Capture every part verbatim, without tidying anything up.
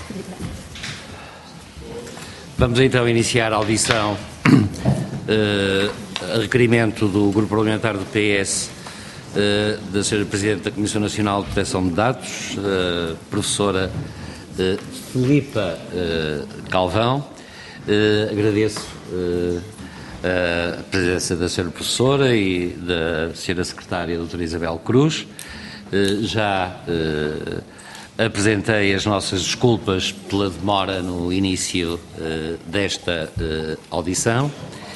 Vamos então iniciar a audição uh, a requerimento do Grupo Parlamentar do P S uh, da senhora Presidente da Comissão Nacional de Proteção de Dados, uh, professora uh, Filipa uh, Galvão. Uh, agradeço uh, a presença da senhora professora e da senhora secretária doutora Isabel Cruz. Uh, já uh, apresentei as nossas desculpas pela demora no início uh, desta uh, audição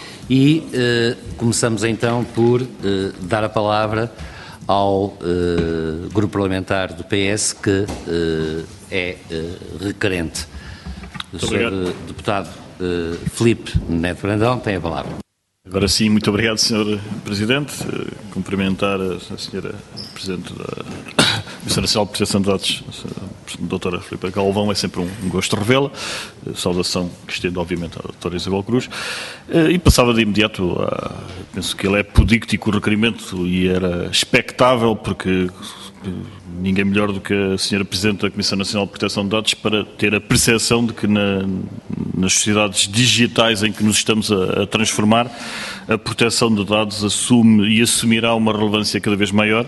e uh, começamos então por uh, dar a palavra ao uh, Grupo Parlamentar do P S que uh, é uh, requerente. O senhor Deputado uh, Filipe Neto Brandão tem a palavra. Agora sim, muito obrigado, senhor Presidente. Cumprimentar a senhora Presidente da Comissão Nacional de Proteção de Dados, a doutora Filipa Galvão, é sempre um gosto revê-la. Saudação que estendo, obviamente, à doutora Isabel Cruz. E passava de imediato, a, penso que ele é podíctico o requerimento e era expectável, porque ninguém melhor do que a senhora Presidente da Comissão Nacional de Proteção de Dados para ter a percepção de que na, nas sociedades digitais em que nos estamos a, a transformar, a proteção de dados assume e assumirá uma relevância cada vez maior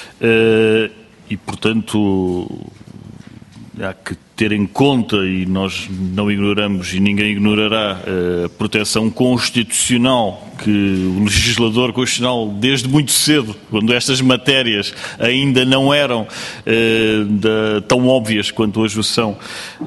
uh, e, portanto, há que ter em conta, e nós não ignoramos e ninguém ignorará, a proteção constitucional que o legislador constitucional, desde muito cedo, quando estas matérias ainda não eram eh, da, tão óbvias quanto hoje o são,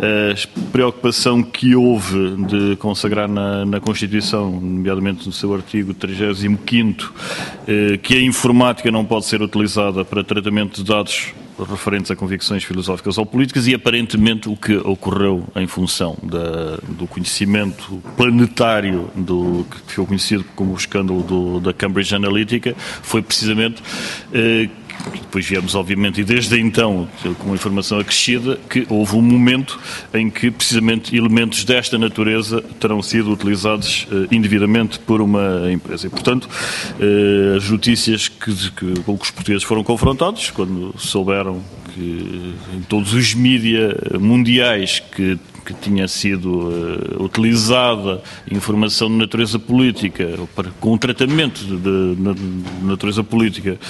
a preocupação que houve de consagrar na, na Constituição, nomeadamente no seu artigo trigésimo quinto, eh, que a informática não pode ser utilizada para tratamento de dados referentes a convicções filosóficas ou políticas, e aparentemente o que ocorreu em função da, do conhecimento planetário do que ficou conhecido como o escândalo do, da Cambridge Analytica foi precisamente eh, depois viemos, obviamente, e desde então, com a informação acrescida, que houve um momento em que, precisamente, elementos desta natureza terão sido utilizados uh, indevidamente por uma empresa. E, portanto, uh, as notícias que, que, com que os portugueses foram confrontados, quando souberam que em todos os mídia mundiais que que tinha sido uh, utilizada informação de natureza política, para, com um tratamento de, de, de natureza política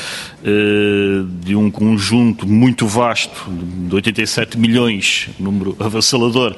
uh, de um conjunto muito vasto, de oitenta e sete milhões, número avassalador,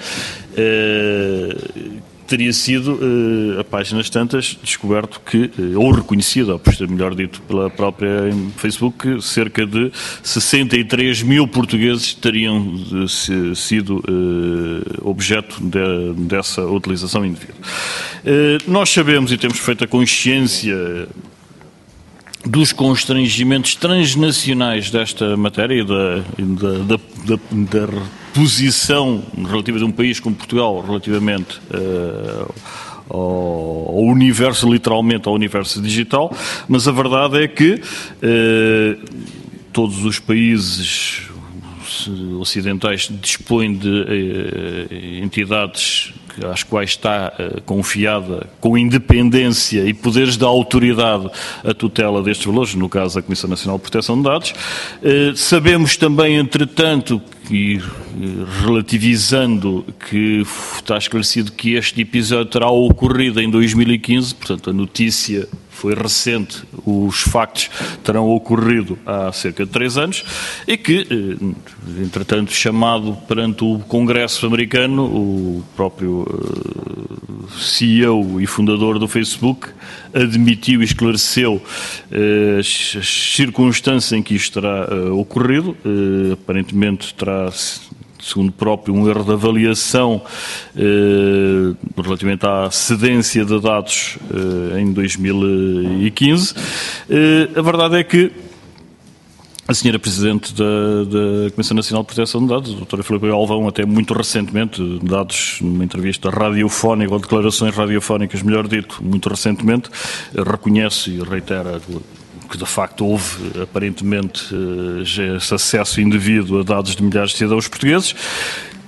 uh, teria sido, uh, a páginas tantas, descoberto que, uh, ou reconhecido, ou por melhor dito, pela própria Facebook, que cerca de sessenta e três mil portugueses teriam uh, se, sido uh, objeto de, dessa utilização indevida. Uh, nós sabemos e temos feito a consciência dos constrangimentos transnacionais desta matéria e da, da, da, da, da posição relativa de um país como Portugal relativamente uh, ao, ao universo, literalmente ao universo digital, mas a verdade é que uh, todos os países ocidentais dispõem de uh, entidades às quais está uh, confiada com independência e poderes da autoridade a tutela destes valores, no caso a Comissão Nacional de Proteção de Dados. Uh, sabemos também, entretanto, e relativizando, que está esclarecido que este episódio terá ocorrido em dois mil e quinze, portanto a notícia foi recente, os factos terão ocorrido há cerca de três anos, e que, entretanto, chamado perante o Congresso americano, o próprio C E O e fundador do Facebook admitiu e esclareceu as circunstâncias em que isto terá ocorrido. Aparentemente terá, segundo próprio, um erro de avaliação eh, relativamente à cedência de dados eh, em dois mil e quinze. Eh, a verdade é que a senhora Presidente da, da Comissão Nacional de Proteção de Dados, a doutora Filipa Galvão, até muito recentemente, dados numa entrevista radiofónica, ou declarações radiofónicas, melhor dito, muito recentemente, reconhece e reitera que de facto houve aparentemente esse acesso indevido a dados de milhares de cidadãos portugueses,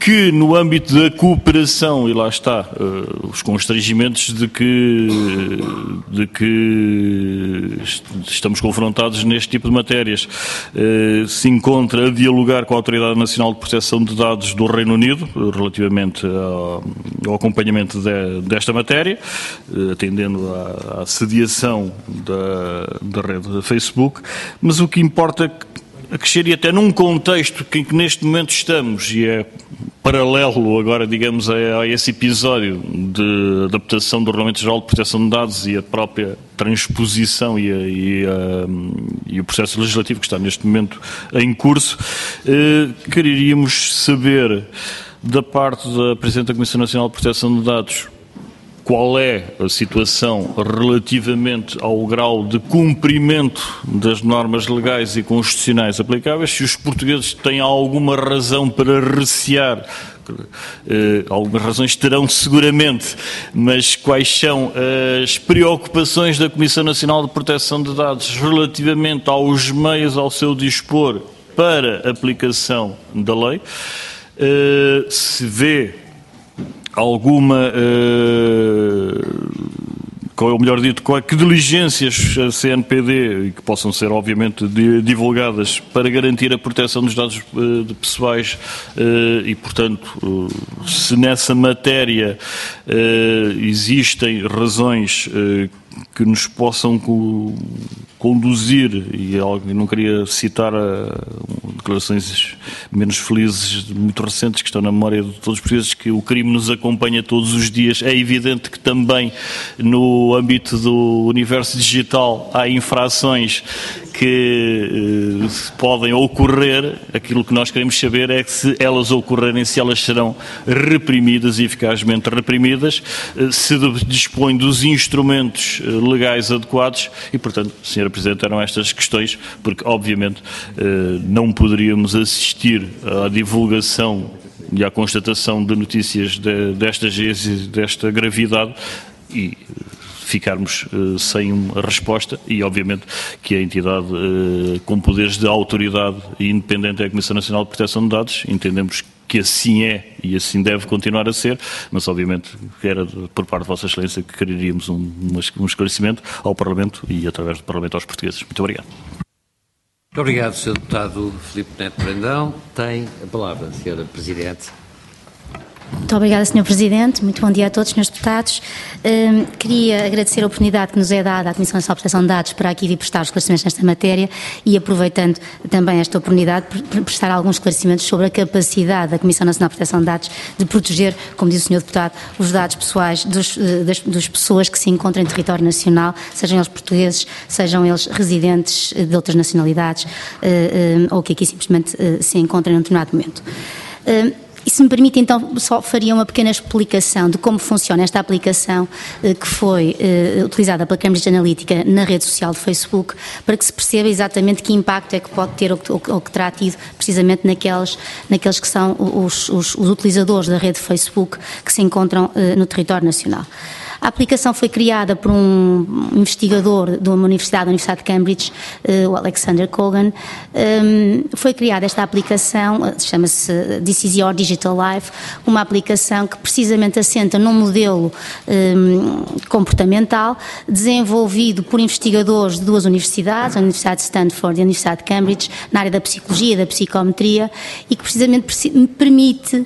que no âmbito da cooperação, e lá está, uh, os constrangimentos de que, de que estamos confrontados neste tipo de matérias, uh, se encontra a dialogar com a Autoridade Nacional de Proteção de Dados do Reino Unido, uh, relativamente ao, ao acompanhamento de, desta matéria, uh, atendendo à, à sediação da, da rede Facebook, mas o que importa a crescer, e até num contexto que, que neste momento estamos, e é paralelo agora, digamos, a, a esse episódio de adaptação do Regulamento Geral de Proteção de Dados e a própria transposição e, a, e, a, e o processo legislativo que está neste momento em curso, eh, quereríamos saber da parte da Presidente da Comissão Nacional de Proteção de Dados qual é a situação relativamente ao grau de cumprimento das normas legais e constitucionais aplicáveis, se os portugueses têm alguma razão para recear, eh, algumas razões terão seguramente, mas quais são as preocupações da Comissão Nacional de Proteção de Dados relativamente aos meios ao seu dispor para aplicação da lei, eh, se vê alguma, uh, ou melhor dito, que diligências a C N P D, que possam ser obviamente divulgadas para garantir a proteção dos dados uh, de pessoais uh, e, portanto, uh, se nessa matéria uh, existem razões uh, que nos possam co conduzir, e algo, não queria citar a, declarações menos felizes, muito recentes, que estão na memória de todos os portugueses, que o crime nos acompanha todos os dias. É evidente que também no âmbito do universo digital há infrações que eh, podem ocorrer. Aquilo que nós queremos saber é que, se elas ocorrerem, se elas serão reprimidas e eficazmente reprimidas, eh, se dispõe dos instrumentos eh, legais adequados e, portanto, senhora Presidente, eram estas questões, porque, obviamente, eh, não poderíamos assistir à divulgação e à constatação de notícias de, destas, desta gravidade e ficarmos uh, sem uma resposta, e obviamente que a entidade uh, com poderes de autoridade e independente é a Comissão Nacional de Proteção de Dados. Entendemos que assim é e assim deve continuar a ser, mas obviamente que era por parte de Vossa Excelência que quereríamos um, um esclarecimento ao Parlamento e através do Parlamento aos portugueses. Muito obrigado. Muito obrigado, senhor Deputado Filipe Neto Brandão. Tem a palavra, senhora Presidente. Muito obrigada, senhor Presidente. Muito bom dia a todos, senhores deputados. Um, queria agradecer a oportunidade que nos é dada à Comissão Nacional de Proteção de Dados para aqui vir prestar esclarecimentos nesta matéria e, aproveitando também esta oportunidade, prestar alguns esclarecimentos sobre a capacidade da Comissão Nacional de Proteção de Dados de proteger, como disse o senhor Deputado, os dados pessoais dos, das, das pessoas que se encontram em território nacional, sejam eles portugueses, sejam eles residentes de outras nacionalidades, uh, uh, ou que aqui simplesmente uh, se encontram em um determinado momento. Uh, E se me permite, então, só faria uma pequena explicação de como funciona esta aplicação eh, que foi eh, utilizada pela Cambridge Analytica na rede social do Facebook, para que se perceba exatamente que impacto é que pode ter ou que, ou que terá tido precisamente naqueles, naqueles que são os, os, os utilizadores da rede Facebook que se encontram eh, no território nacional. A aplicação foi criada por um investigador de uma universidade, a Universidade de Cambridge, o Alexander Cogan. Foi criada esta aplicação, chama-se This is Your Digital Life, uma aplicação que precisamente assenta num modelo comportamental desenvolvido por investigadores de duas universidades, a Universidade de Stanford e a Universidade de Cambridge, na área da psicologia e da psicometria, e que precisamente permite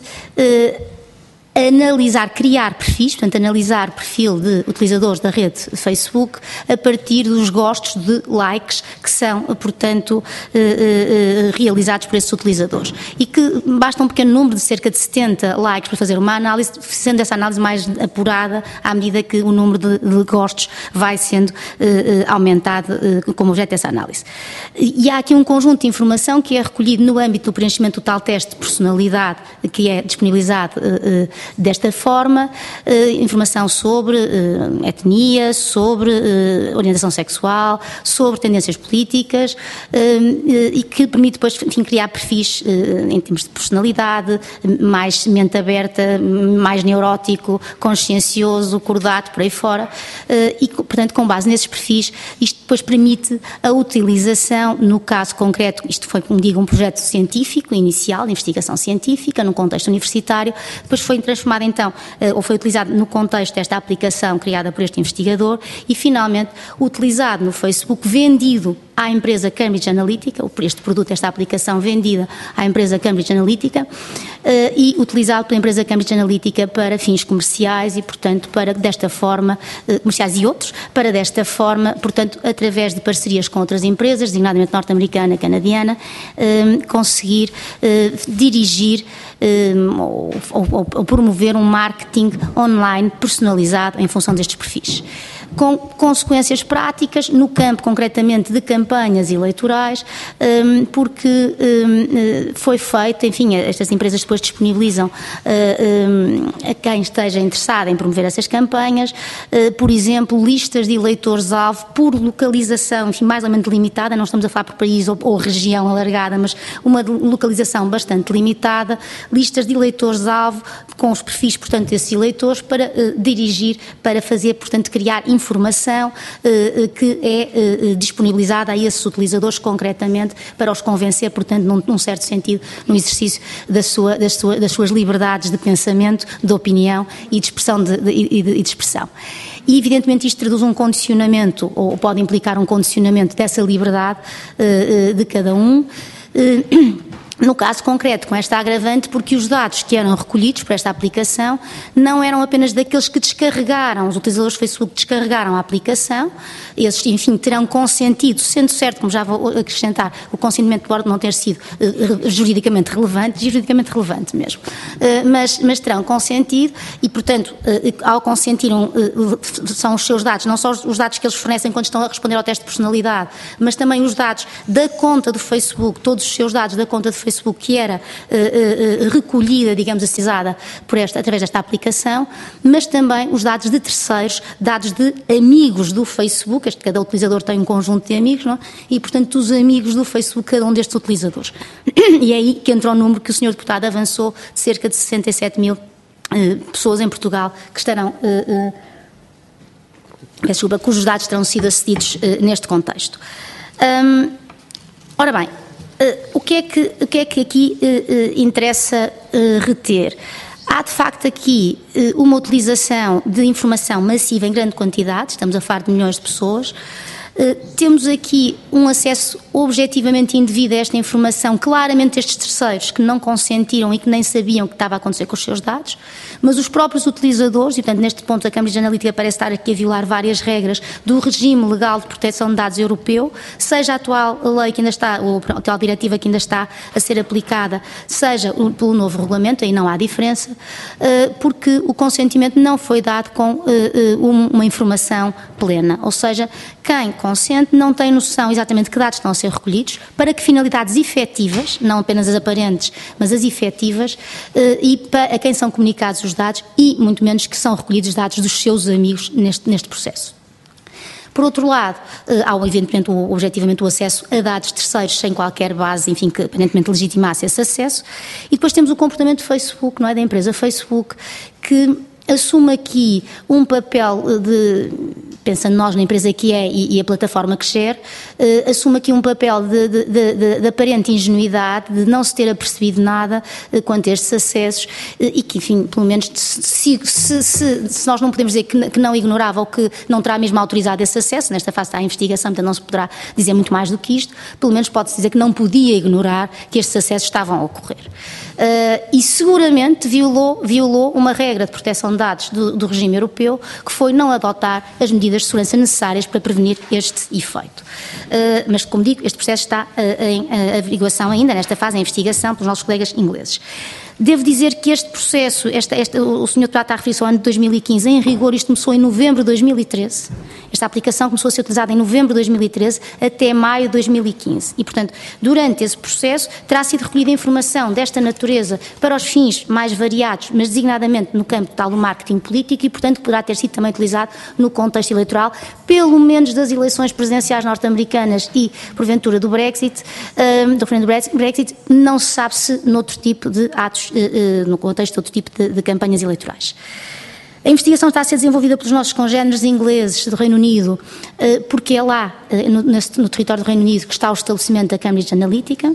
analisar, criar perfis, portanto, analisar perfil de utilizadores da rede Facebook a partir dos gostos de likes que são, portanto, eh, eh, realizados por esses utilizadores. E que basta um pequeno número de cerca de setenta likes para fazer uma análise, sendo essa análise mais apurada à medida que o número de, de gostos vai sendo eh, aumentado eh, como objeto dessa análise. E há aqui um conjunto de informação que é recolhido no âmbito do preenchimento do tal teste de personalidade que é disponibilizado eh, desta forma, informação sobre etnia, sobre orientação sexual, sobre tendências políticas, e que permite depois, enfim, criar perfis em termos de personalidade, mais mente aberta, mais neurótico, consciencioso, cordato, por aí fora, e, portanto, com base nesses perfis, isto depois permite a utilização, no caso concreto, isto foi, como digo, um projeto científico, inicial, de investigação científica, num contexto universitário, depois foi transformado então, ou foi utilizado no contexto desta aplicação criada por este investigador e, finalmente, utilizado no Facebook, vendido à empresa Cambridge Analytica, este produto, esta aplicação vendida à empresa Cambridge Analytica e utilizado pela empresa Cambridge Analytica para fins comerciais e, portanto, para desta forma, comerciais e outros, para desta forma, portanto, através de parcerias com outras empresas, designadamente norte-americana, canadiana, conseguir dirigir ou, ou, ou promover um marketing online personalizado em função destes perfis, com consequências práticas no campo, concretamente, de campanhas eleitorais, porque foi feito, enfim, estas empresas depois disponibilizam a quem esteja interessado em promover essas campanhas, por exemplo, listas de eleitores-alvo por localização, enfim, mais ou menos limitada, não estamos a falar por país ou, ou região alargada, mas uma localização bastante limitada, listas de eleitores-alvo com os perfis, portanto, desses eleitores para dirigir, para fazer, portanto, criar informação uh, que é uh, disponibilizada a esses utilizadores concretamente para os convencer, portanto, num, num certo sentido, no exercício da sua, das, sua, das suas liberdades de pensamento, de opinião e de expressão. De, de, de, de expressão. E, evidentemente, isto traduz um condicionamento, ou pode implicar um condicionamento dessa liberdade uh, uh, de cada um. Uh, No caso concreto, com esta agravante, porque os dados que eram recolhidos por esta aplicação não eram apenas daqueles que descarregaram, os utilizadores do Facebook descarregaram a aplicação, esses, enfim, terão consentido, sendo certo, como já vou acrescentar, o consentimento pode não ter sido uh, juridicamente relevante, juridicamente relevante mesmo, uh, mas, mas terão consentido e, portanto, uh, ao consentiram, uh, são os seus dados, não só os dados que eles fornecem quando estão a responder ao teste de personalidade, mas também os dados da conta do Facebook, todos os seus dados da conta do Facebook, Facebook que era uh, uh, recolhida, digamos assim, por esta, através desta aplicação, mas também os dados de terceiros, dados de amigos do Facebook, este, cada utilizador tem um conjunto de amigos, não? E, portanto, os amigos do Facebook, cada um destes utilizadores. E é aí que entra o número que o senhor Deputado avançou, de cerca de sessenta e sete mil uh, pessoas em Portugal que estarão... Uh, uh, Desculpa, cujos dados terão sido acedidos uh, neste contexto. Um, ora bem, uh, o, que é que, o que é que aqui uh, uh, interessa uh, reter? Há, de facto, aqui uh, uma utilização de informação massiva em grande quantidade, estamos a falar de milhões de pessoas. Uh, temos aqui um acesso objetivamente indevido a esta informação, claramente estes terceiros que não consentiram e que nem sabiam o que estava a acontecer com os seus dados, mas os próprios utilizadores, e portanto neste ponto a Cambridge Analytica parece estar aqui a violar várias regras do regime legal de proteção de dados europeu, seja a atual lei que ainda está, ou a atual diretiva que ainda está a ser aplicada, seja pelo novo regulamento, aí não há diferença, uh, porque o consentimento não foi dado com uh, uh, uma informação plena, ou seja, quem consente não tem noção exatamente de que dados estão a ser recolhidos, para que finalidades efetivas, não apenas as aparentes, mas as efetivas, e para a quem são comunicados os dados e, muito menos, que são recolhidos os dados dos seus amigos neste, neste processo. Por outro lado, há evidentemente, objetivamente, o acesso a dados terceiros sem qualquer base, enfim, que aparentemente legitimasse esse acesso. E depois temos o comportamento do Facebook, não é, da empresa Facebook, que assume aqui um papel de, pensando nós na empresa que é e, e a plataforma que gera, uh, assume aqui um papel de, de, de, de aparente ingenuidade, de não se ter apercebido nada uh, quanto a estes acessos uh, e que, enfim, pelo menos se, se, se, se nós não podemos dizer que, que não ignorava ou que não terá mesmo autorizado esse acesso, nesta fase está a investigação, portanto não se poderá dizer muito mais do que isto, pelo menos pode-se dizer que não podia ignorar que estes acessos estavam a ocorrer. Uh, e seguramente violou, violou uma regra de proteção de dados do, do regime europeu, que foi não adotar as medidas de segurança necessárias para prevenir este efeito. Uh, mas, como digo, este processo está uh, em uh, averiguação ainda, nesta fase, em investigação, pelos nossos colegas ingleses. Devo dizer que este processo, esta, esta, o senhor Deputado está a referir-se ao ano de dois mil e quinze, em rigor isto começou em novembro de dois mil e treze, esta aplicação começou a ser utilizada em novembro de dois mil e treze até maio de dois mil e quinze e, portanto, durante esse processo terá sido recolhida informação desta natureza para os fins mais variados, mas designadamente no campo tal do marketing político e, portanto, poderá ter sido também utilizado no contexto eleitoral, pelo menos das eleições presidenciais norte-americanas e, porventura, do Brexit, um, do referendo do Brexit, não se sabe se noutro tipo de atos no contexto de outro tipo de, de campanhas eleitorais. A investigação está a ser desenvolvida pelos nossos congéneres ingleses do Reino Unido, porque é lá, no, no território do Reino Unido, que está o estabelecimento da Cambridge Analytica.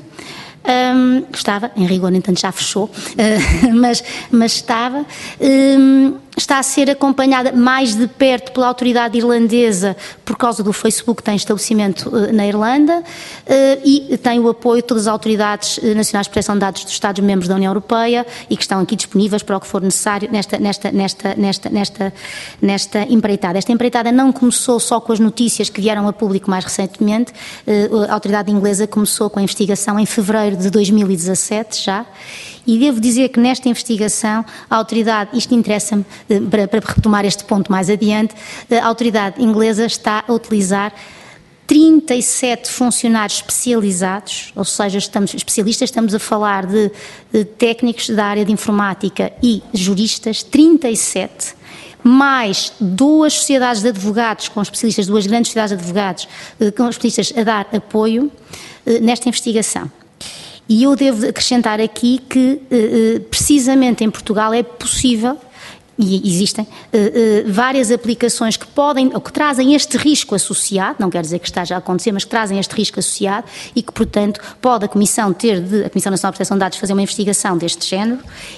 Um, estava, em rigor, no entanto já fechou, uh, mas, mas estava, um, está a ser acompanhada mais de perto pela autoridade irlandesa por causa do Facebook que tem estabelecimento uh, na Irlanda uh, e tem o apoio de todas as autoridades uh, nacionais de proteção de dados dos Estados-membros da União Europeia e que estão aqui disponíveis para o que for necessário nesta, nesta, nesta, nesta, nesta, nesta empreitada. Esta empreitada não começou só com as notícias que vieram a público mais recentemente, uh, a autoridade inglesa começou com a investigação em fevereiro de dois mil e dezassete já, e devo dizer que nesta investigação a autoridade, isto interessa-me para, para retomar este ponto mais adiante, a autoridade inglesa está a utilizar trinta e sete funcionários especializados, ou seja, estamos, especialistas, estamos a falar de, de técnicos da área de informática e juristas, trinta e sete, mais duas sociedades de advogados com especialistas, duas grandes sociedades de advogados com especialistas a dar apoio nesta investigação. E eu devo acrescentar aqui que, precisamente em Portugal, é possível, e existem, várias aplicações que podem, ou que trazem este risco associado, não quer dizer que esteja a acontecer, mas que trazem este risco associado e que, portanto, pode a Comissão ter, de, a Comissão Nacional de Proteção de Dados fazer uma investigação deste género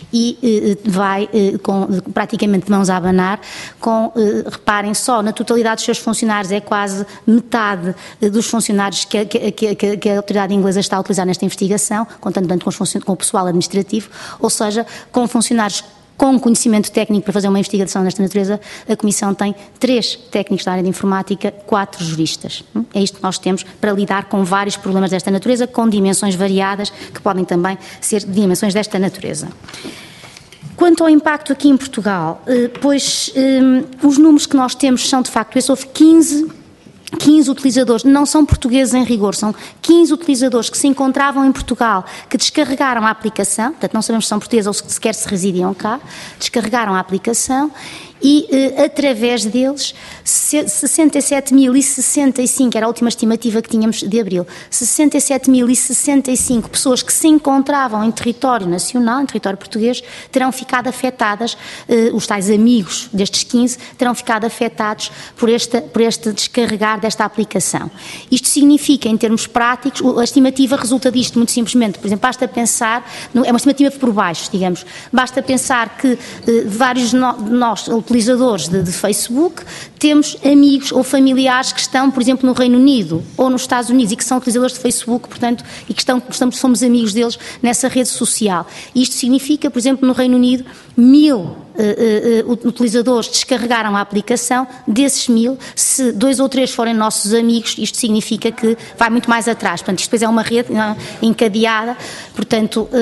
e vai, com, praticamente de mãos a abanar, com, reparem só, na totalidade dos seus funcionários é quase metade dos funcionários que a, que, que, que a autoridade inglesa está a utilizar nesta investigação, contando tanto com, os, com o pessoal administrativo, ou seja, com funcionários com conhecimento técnico para fazer uma investigação desta natureza, a Comissão tem três técnicos da área de informática, quatro juristas. É isto que nós temos para lidar com vários problemas desta natureza, com dimensões variadas, que podem também ser dimensões desta natureza. Quanto ao impacto aqui em Portugal, pois os números que nós temos são de facto, esses houve quinze quinze utilizadores, não são portugueses em rigor, são quinze utilizadores que se encontravam em Portugal, que descarregaram a aplicação, portanto não sabemos se são portugueses ou se sequer se residiam cá, descarregaram a aplicação e, eh, através deles, sessenta e sete mil e sessenta e cinco, era a última estimativa que tínhamos de abril, sessenta e sete mil e sessenta e cinco pessoas que se encontravam em território nacional, em território português, terão ficado afetadas, eh, os tais amigos destes quinze, terão ficado afetados por, esta, por este descarregar desta aplicação. Isto significa, em termos práticos, a estimativa resulta disto muito simplesmente, por exemplo, basta pensar, é uma estimativa por baixo, digamos, basta pensar que eh, vários de nós, utilizadores de, de Facebook, temos amigos ou familiares que estão, por exemplo, no Reino Unido ou nos Estados Unidos e que são utilizadores de Facebook, portanto, e que estão, estamos, somos amigos deles nessa rede social. Isto significa, por exemplo, no Reino Unido, mil uh, uh, uh, utilizadores descarregaram a aplicação, desses mil, se dois ou três forem nossos amigos, isto significa que vai muito mais atrás. Portanto, isto depois é uma rede não, encadeada, portanto, uh, uh,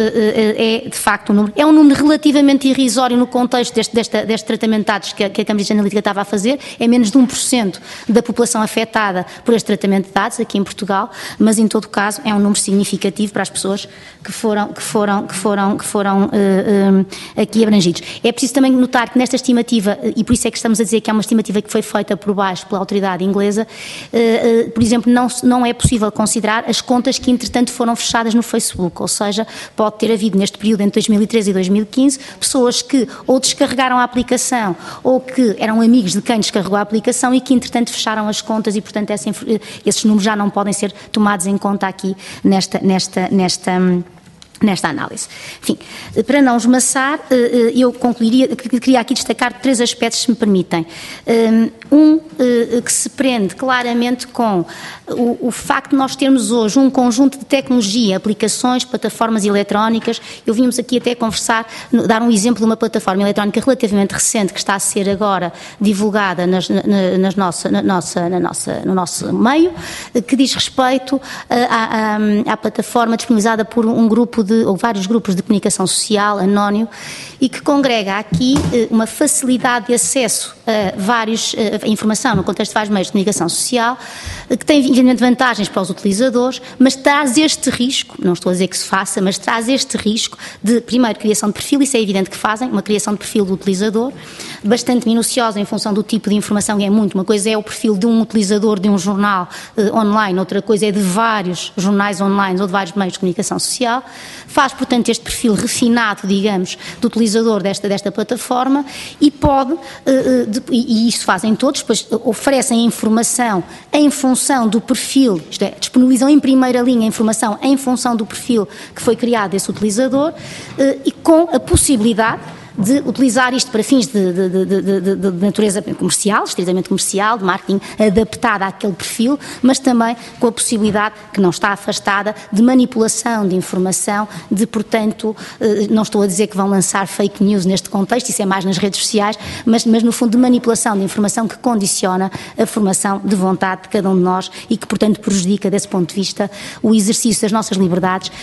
é de facto um número. É um número relativamente irrisório no contexto deste, deste, deste tratamento de dados que a, que a Cambridge Analytica estava a fazer, é menos de um por cento da população afetada por este tratamento de dados aqui em Portugal, mas em todo caso é um número significativo para as pessoas que foram, que foram, que foram, que foram uh, uh, aqui abrangidas. É preciso também notar que nesta estimativa, e por isso é que estamos a dizer que é uma estimativa que foi feita por baixo pela autoridade inglesa, uh, uh, por exemplo, não, não é possível considerar as contas que entretanto foram fechadas no Facebook, ou seja, pode ter havido neste período entre dois mil e treze e dois mil e quinze pessoas que ou descarregaram a aplicação ou que eram amigos de quem descarregou a aplicação e que entretanto fecharam as contas e portanto essa, esses números já não podem ser tomados em conta aqui nesta, nesta, nesta nesta análise. Enfim, para não esmaçar, eu concluiria, queria aqui destacar três aspectos, se me permitem. Um, que se prende claramente com o, o facto de nós termos hoje um conjunto de tecnologia, aplicações, plataformas eletrónicas. Eu vínhamos aqui até conversar, dar um exemplo de uma plataforma eletrónica relativamente recente que está a ser agora divulgada nas, nas nossa, na nossa, na nossa, no nosso meio, que diz respeito à, à, à plataforma disponibilizada por um grupo de de, ou vários grupos de comunicação social, anónimo, e que congrega aqui uma facilidade de acesso a vários, a informação no contexto de vários meios de comunicação social, que tem evidentemente vantagens para os utilizadores, mas traz este risco, não estou a dizer que se faça, mas traz este risco de, primeiro, criação de perfil, isso é evidente que fazem, uma criação de perfil do utilizador, bastante minuciosa em função do tipo de informação, que é muito, uma coisa é o perfil de um utilizador de um jornal eh, online, outra coisa é de vários jornais online ou de vários meios de comunicação social, faz, portanto, este perfil refinado, digamos, do utilizador desta, desta plataforma e pode, eh, de, e isso fazem todos, depois oferecem a informação em função do perfil, isto é, disponibilizam em primeira linha a informação em função do perfil que foi criado desse utilizador eh, e com a possibilidade de utilizar isto para fins de, de, de, de, de, de natureza comercial, estritamente comercial, de marketing adaptado àquele perfil, mas também com a possibilidade, que não está afastada, de manipulação de informação, de, portanto, não estou a dizer que vão lançar fake news neste contexto, isso é mais nas redes sociais, mas, mas no fundo de manipulação de informação que condiciona a formação de vontade de cada um de nós e que, portanto, prejudica, desse ponto de vista, o exercício das nossas liberdades.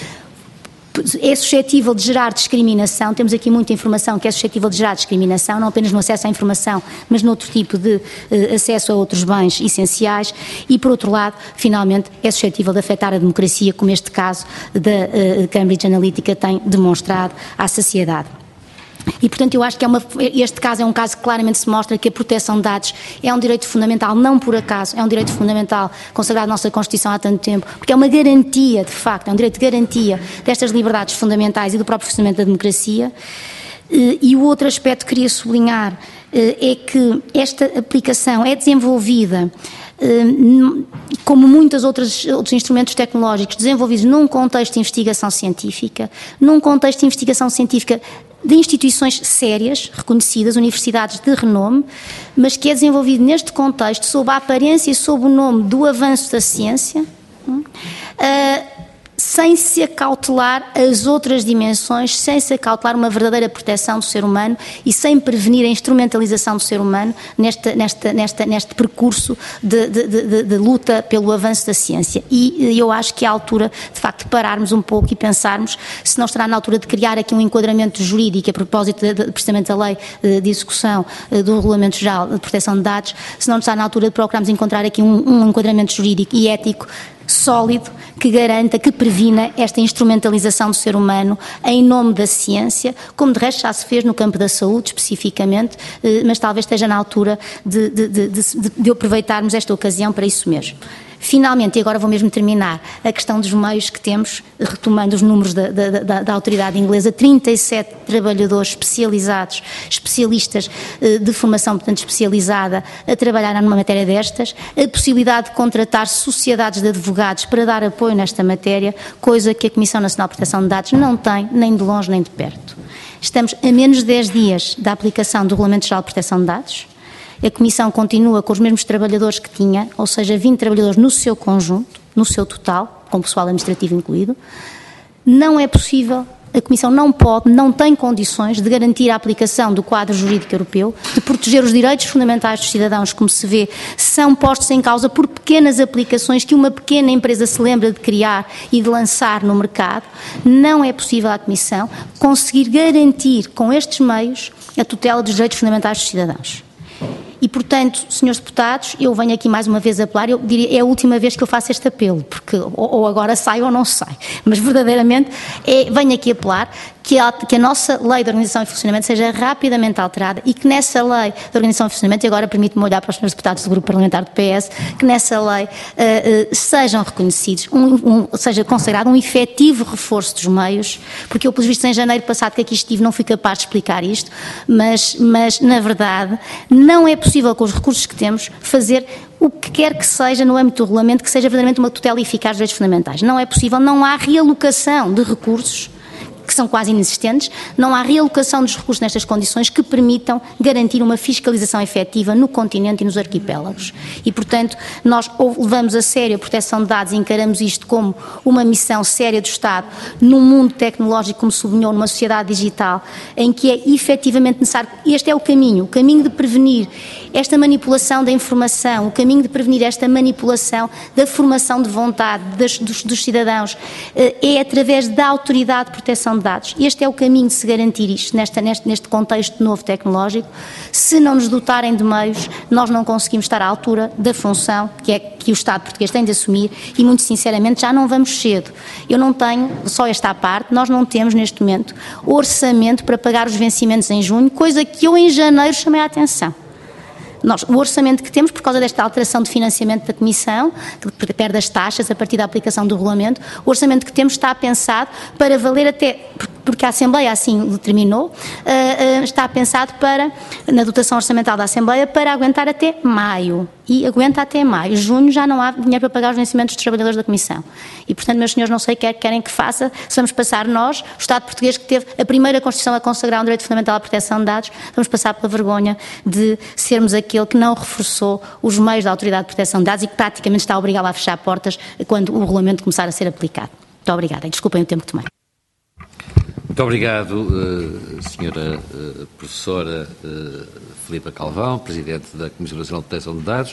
É suscetível de gerar discriminação, temos aqui muita informação que é suscetível de gerar discriminação, não apenas no acesso à informação, mas noutro tipo de uh, acesso a outros bens essenciais e, por outro lado, finalmente, é suscetível de afetar a democracia, como este caso da uh, Cambridge Analytica tem demonstrado à sociedade. E, portanto, eu acho que é uma, este caso é um caso que claramente se mostra que a proteção de dados é um direito fundamental, não por acaso, é um direito fundamental consagrado na nossa Constituição há tanto tempo, porque é uma garantia, de facto, é um direito de garantia destas liberdades fundamentais e do próprio funcionamento da democracia. E o outro aspecto que queria sublinhar é que esta aplicação é desenvolvida como muitos outros, outros instrumentos tecnológicos, desenvolvidos num contexto de investigação científica, num contexto de investigação científica de instituições sérias, reconhecidas, universidades de renome, mas que é desenvolvido neste contexto sob a aparência e sob o nome do avanço da ciência, uh, sem se acautelar as outras dimensões, sem se acautelar uma verdadeira proteção do ser humano e sem prevenir a instrumentalização do ser humano nesta, nesta, nesta, neste percurso de, de, de, de luta pelo avanço da ciência. E eu acho que é a altura, de facto, de pararmos um pouco e pensarmos se não estará na altura de criar aqui um enquadramento jurídico a propósito de, de, precisamente da lei de execução do Regulamento Geral de Proteção de Dados, se não está na altura de procurarmos encontrar aqui um, um enquadramento jurídico e ético sólido, que garanta, que previna esta instrumentalização do ser humano em nome da ciência, como de resto já se fez no campo da saúde especificamente, mas talvez esteja na altura de, de, de, de, de aproveitarmos esta ocasião para isso mesmo. Finalmente, e agora vou mesmo terminar, a questão dos meios que temos, retomando os números da, da, da, da autoridade inglesa, trinta e sete trabalhadores especializados, especialistas de formação, portanto, especializada, a trabalhar numa matéria destas, a possibilidade de contratar sociedades de advogados para dar apoio nesta matéria, coisa que a Comissão Nacional de Proteção de Dados não tem, nem de longe nem de perto. Estamos a menos de dez dias da aplicação do Regulamento Geral de Proteção de Dados. A Comissão continua com os mesmos trabalhadores que tinha, ou seja, vinte trabalhadores no seu conjunto, no seu total, com pessoal administrativo incluído. Não é possível, a Comissão não pode, não tem condições de garantir a aplicação do quadro jurídico europeu, de proteger os direitos fundamentais dos cidadãos, como se vê, são postos em causa por pequenas aplicações que uma pequena empresa se lembra de criar e de lançar no mercado. Não é possível à Comissão conseguir garantir com estes meios a tutela dos direitos fundamentais dos cidadãos. E, portanto, senhores deputados, eu venho aqui mais uma vez apelar, eu diria, é a última vez que eu faço este apelo, porque ou, ou agora sai ou não sai, mas verdadeiramente é, venho aqui apelar que a, que a nossa lei de organização e funcionamento seja rapidamente alterada e que nessa lei de organização e funcionamento, e agora permite-me olhar para os senhores deputados do grupo parlamentar do P S, que nessa lei uh, uh, sejam reconhecidos, um, um, seja consagrado um efetivo reforço dos meios, porque eu, pelos vistos, em janeiro passado que aqui estive, não fui capaz de explicar isto, mas, mas na verdade, não é possível com os recursos que temos fazer o que quer que seja no âmbito do regulamento que seja verdadeiramente uma tutela eficaz dos direitos fundamentais. Não é possível, não há realocação de recursos que são quase inexistentes, não há realocação dos recursos nestas condições que permitam garantir uma fiscalização efetiva no continente e nos arquipélagos. E, portanto, nós levamos a sério a proteção de dados e encaramos isto como uma missão séria do Estado num mundo tecnológico, como sublinhou, numa sociedade digital, em que é efetivamente necessário. Este é o caminho, o caminho de prevenir esta manipulação da informação, o caminho de prevenir esta manipulação da formação de vontade das, dos, dos cidadãos, é através da Autoridade de Proteção de Dados. Este é o caminho de se garantir isto, nesta, neste, neste contexto novo tecnológico. Se não nos dotarem de meios, nós não conseguimos estar à altura da função que, é, que o Estado português tem de assumir e, muito sinceramente, já não vamos cedo. Eu não tenho, só esta à parte, nós não temos neste momento orçamento para pagar os vencimentos em junho, coisa que eu em janeiro chamei a atenção. Nós, o orçamento que temos, por causa desta alteração de financiamento da Comissão, que perde as taxas a partir da aplicação do regulamento, o orçamento que temos está pensado para valer até, porque a Assembleia assim determinou, uh, uh, está pensado para, na dotação orçamental da Assembleia, para aguentar até maio. E aguenta até maio. Junho já não há dinheiro para pagar os vencimentos dos trabalhadores da Comissão. E, portanto, meus senhores, não sei o que querem que faça, se vamos passar nós, o Estado português que teve a primeira Constituição a consagrar um direito fundamental à proteção de dados, vamos passar pela vergonha de sermos aquele que não reforçou os meios da Autoridade de Proteção de Dados e que praticamente está obrigado a fechar portas quando o regulamento começar a ser aplicado. Muito obrigada e desculpem o tempo que tomei. Muito obrigado, uh, senhora uh, professora uh, Filipa Calvão, Presidente da Comissão Nacional de Proteção de Dados.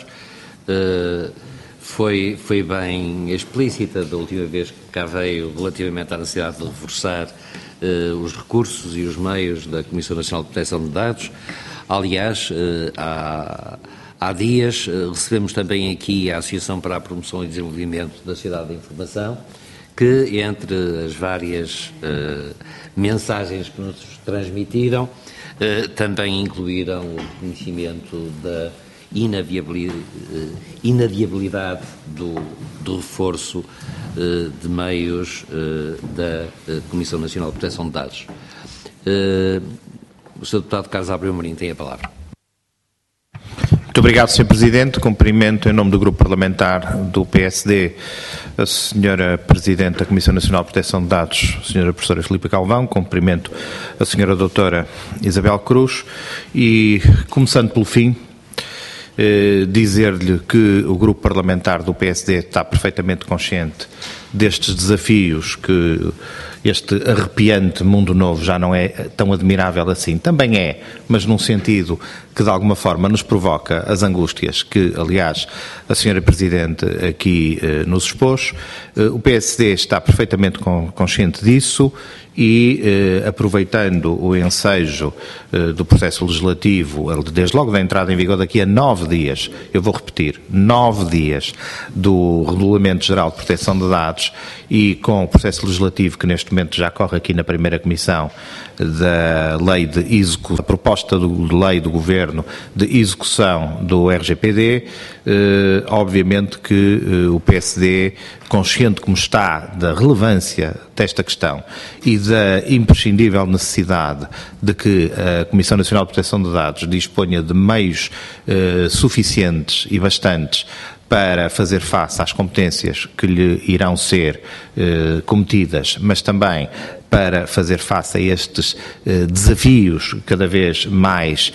Uh, foi, foi bem explícita da última vez que cá veio relativamente à necessidade de reforçar uh, os recursos e os meios da Comissão Nacional de Proteção de Dados. Aliás, uh, há, há dias uh, recebemos também aqui a Associação para a Promoção e Desenvolvimento da Sociedade da Informação, que entre as várias uh, mensagens que nos transmitiram, uh, também incluíram o conhecimento da inadiabilidade, uh, inadiabilidade do, do reforço uh, de meios uh, da uh, Comissão Nacional de Proteção de Dados. Uh, o senhor Deputado Carlos Abreu Marinho tem a palavra. Muito obrigado, senhor Presidente. Cumprimento em nome do Grupo Parlamentar do P S D a senhora Presidente da Comissão Nacional de Proteção de Dados, a senhora Professora Filipa Calvão, cumprimento a senhora Doutora Isabel Cruz e, começando pelo fim, eh, dizer-lhe que o Grupo Parlamentar do P S D está perfeitamente consciente destes desafios que este arrepiante mundo novo já não é tão admirável assim. Também é, mas num sentido que de alguma forma nos provoca as angústias que, aliás, a senhora Presidente aqui eh, nos expôs. Eh, o P S D está perfeitamente con- consciente disso e, eh, aproveitando o ensejo eh, do processo legislativo, desde logo da entrada em vigor daqui a nove dias, eu vou repetir, nove dias do Regulamento Geral de Proteção de Dados e com o processo legislativo que neste momento já corre aqui na primeira comissão da lei de execução, a proposta de lei do Governo de execução do R G P D, eh, obviamente que eh, o P S D, consciente como está da relevância desta questão e da imprescindível necessidade de que a Comissão Nacional de Proteção de Dados disponha de meios eh, suficientes e bastantes para fazer face às competências que lhe irão ser eh, cometidas, mas também para fazer face a estes eh, desafios cada vez mais,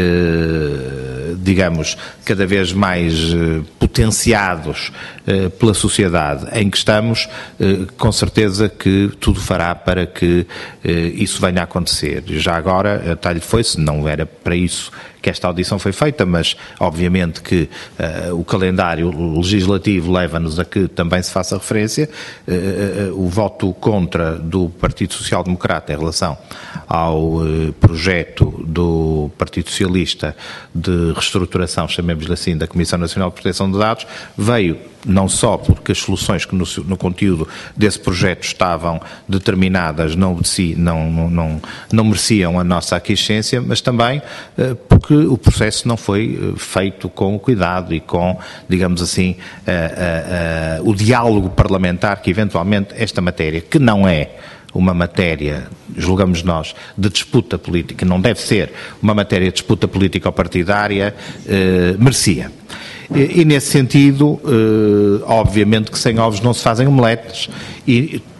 eh, digamos, cada vez mais eh, potenciados eh, pela sociedade em que estamos, eh, com certeza que tudo fará para que eh, isso venha a acontecer. Já agora, a talho foi-se, não era para isso que esta audição foi feita, mas obviamente que uh, o calendário legislativo leva-nos a que também se faça referência. Uh, uh, o voto contra do Partido Social Democrata em relação ao uh, projeto do Partido Socialista de reestruturação, chamemos-lhe assim, da Comissão Nacional de Proteção de Dados, veio não só porque as soluções que no, no conteúdo desse projeto estavam determinadas não, não, não, não, não mereciam a nossa aquiescência, mas também uh, porque o processo não foi uh, feito com cuidado e com, digamos assim, uh, uh, uh, o diálogo parlamentar que eventualmente esta matéria, que não é uma matéria, julgamos nós, de disputa política, não deve ser uma matéria de disputa político-partidária, uh, merecia. E, e nesse sentido, uh, obviamente que sem ovos não se fazem omeletes e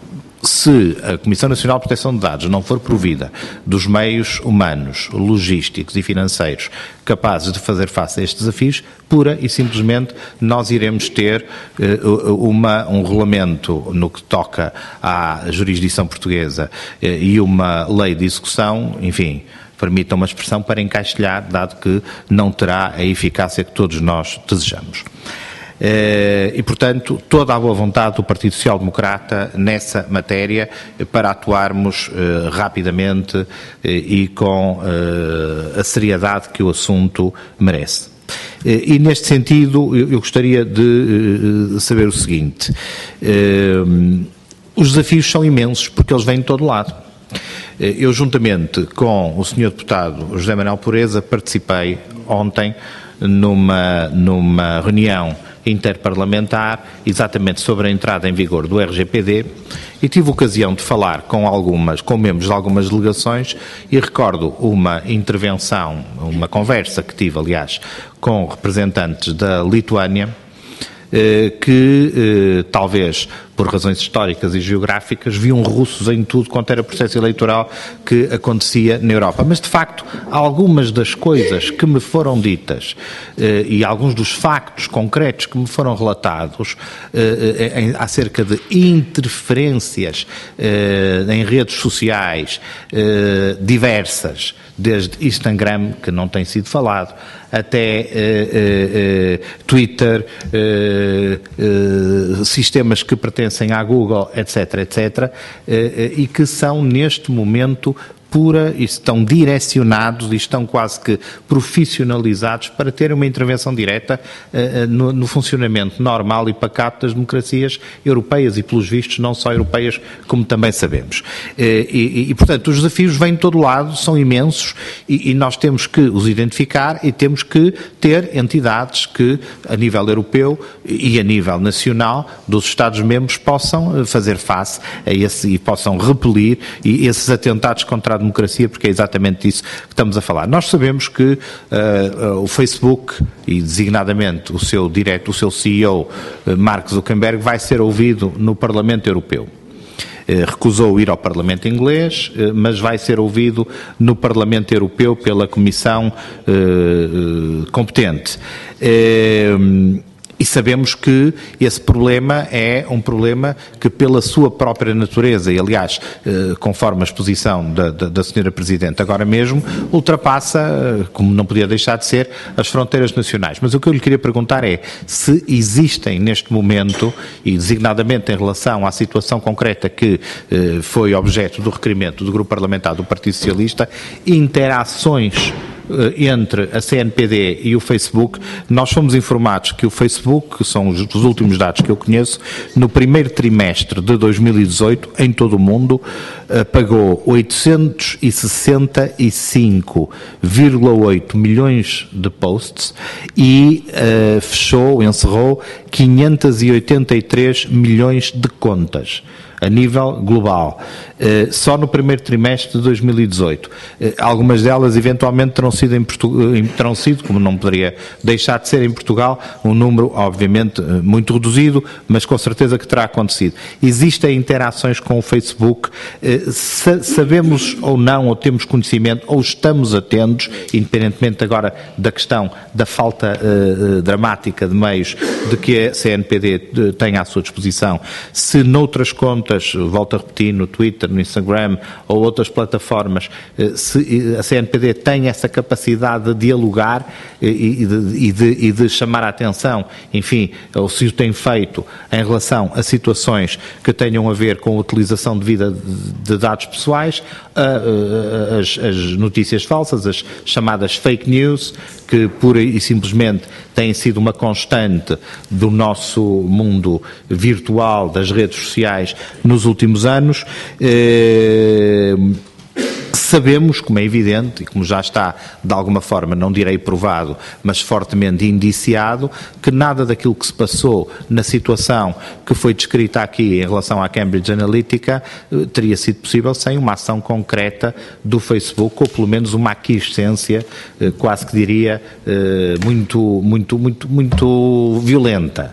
se a Comissão Nacional de Proteção de Dados não for provida dos meios humanos, logísticos e financeiros capazes de fazer face a estes desafios, pura e simplesmente nós iremos ter uh, uma, um regulamento no que toca à jurisdição portuguesa uh, e uma lei de execução, enfim, permita uma expressão para encaixilhar, dado que não terá a eficácia que todos nós desejamos. E, portanto, toda a boa vontade do Partido Social Democrata nessa matéria para atuarmos uh, rapidamente uh, e com uh, a seriedade que o assunto merece. Uh, e, neste sentido, eu, eu gostaria de uh, saber o seguinte. Uh, os desafios são imensos porque eles vêm de todo lado. Uh, eu, juntamente com o senhor Deputado José Manuel Pureza, participei ontem numa, numa reunião interparlamentar, exatamente sobre a entrada em vigor do R G P D, e tive ocasião de falar com algumas, com membros de algumas delegações, e recordo uma intervenção, uma conversa que tive, aliás, com representantes da Lituânia, que, talvez por razões históricas e geográficas, viam russos em tudo quanto era processo eleitoral que acontecia na Europa. Mas, de facto, algumas das coisas que me foram ditas e alguns dos factos concretos que me foram relatados acerca de interferências em redes sociais diversas, desde Instagram, que não tem sido falado, até uh, uh, uh, Twitter, uh, uh, sistemas que pertencem à Google, etc, etc, uh, uh, e que são, neste momento, pura e estão direcionados e estão quase que profissionalizados para ter uma intervenção direta uh, no, no funcionamento normal e pacato das democracias europeias e, pelos vistos, não só europeias, como também sabemos. Uh, e, e, portanto, os desafios vêm de todo lado, são imensos e, e nós temos que os identificar e temos que ter entidades que, a nível europeu e a nível nacional, dos Estados-membros, possam fazer face a esse e possam repelir e esses atentados contra a democracia, porque é exatamente isso que estamos a falar. Nós sabemos que uh, uh, o Facebook, e designadamente o seu direto, o seu C E O, uh, Mark Zuckerberg, vai ser ouvido no Parlamento Europeu. Uh, recusou ir ao Parlamento inglês, uh, mas vai ser ouvido no Parlamento Europeu pela Comissão uh, uh, competente. Uh, E sabemos que esse problema é um problema que, pela sua própria natureza, e aliás, conforme a exposição da, da, da senhora Presidente agora mesmo, ultrapassa, como não podia deixar de ser, as fronteiras nacionais. Mas o que eu lhe queria perguntar é se existem neste momento, e designadamente em relação à situação concreta que eh, foi objeto do requerimento do Grupo Parlamentar do Partido Socialista, interações entre a C N P D e o Facebook. Nós fomos informados que o Facebook, que são os, os últimos dados que eu conheço, no primeiro trimestre de dois mil e dezoito, em todo o mundo, uh, pagou oitocentos e sessenta e cinco vírgula oito milhões de posts e uh, fechou, encerrou quinhentos e oitenta e três milhões de contas a nível global, uh, só no primeiro trimestre de dois mil e dezoito. Uh, algumas delas eventualmente terão sido, em Portu- terão sido, como não poderia deixar de ser em Portugal, um número obviamente uh, muito reduzido, mas com certeza que terá acontecido. Existem interações com o Facebook, uh, sa- sabemos ou não, ou temos conhecimento, ou estamos atentos, independentemente agora da questão da falta uh, uh, dramática de meios de que a C N P D uh, tem à sua disposição, se noutras contas, volto a repetir, no Twitter, no Instagram ou outras plataformas, se a C N P D tem essa capacidade de dialogar e de, e de, e de chamar a atenção, enfim, ou se o tem feito em relação a situações que tenham a ver com a utilização devida de dados pessoais, as, as notícias falsas, as chamadas fake news, que pura e simplesmente têm sido uma constante do nosso mundo virtual, das redes sociais, nos últimos anos. Eh, sabemos, como é evidente, e como já está de alguma forma, não direi provado, mas fortemente indiciado, que nada daquilo que se passou na situação que foi descrita aqui em relação à Cambridge Analytica teria sido possível sem uma ação concreta do Facebook, ou pelo menos uma aquiescência, quase que diria, muito, muito, muito, muito violenta.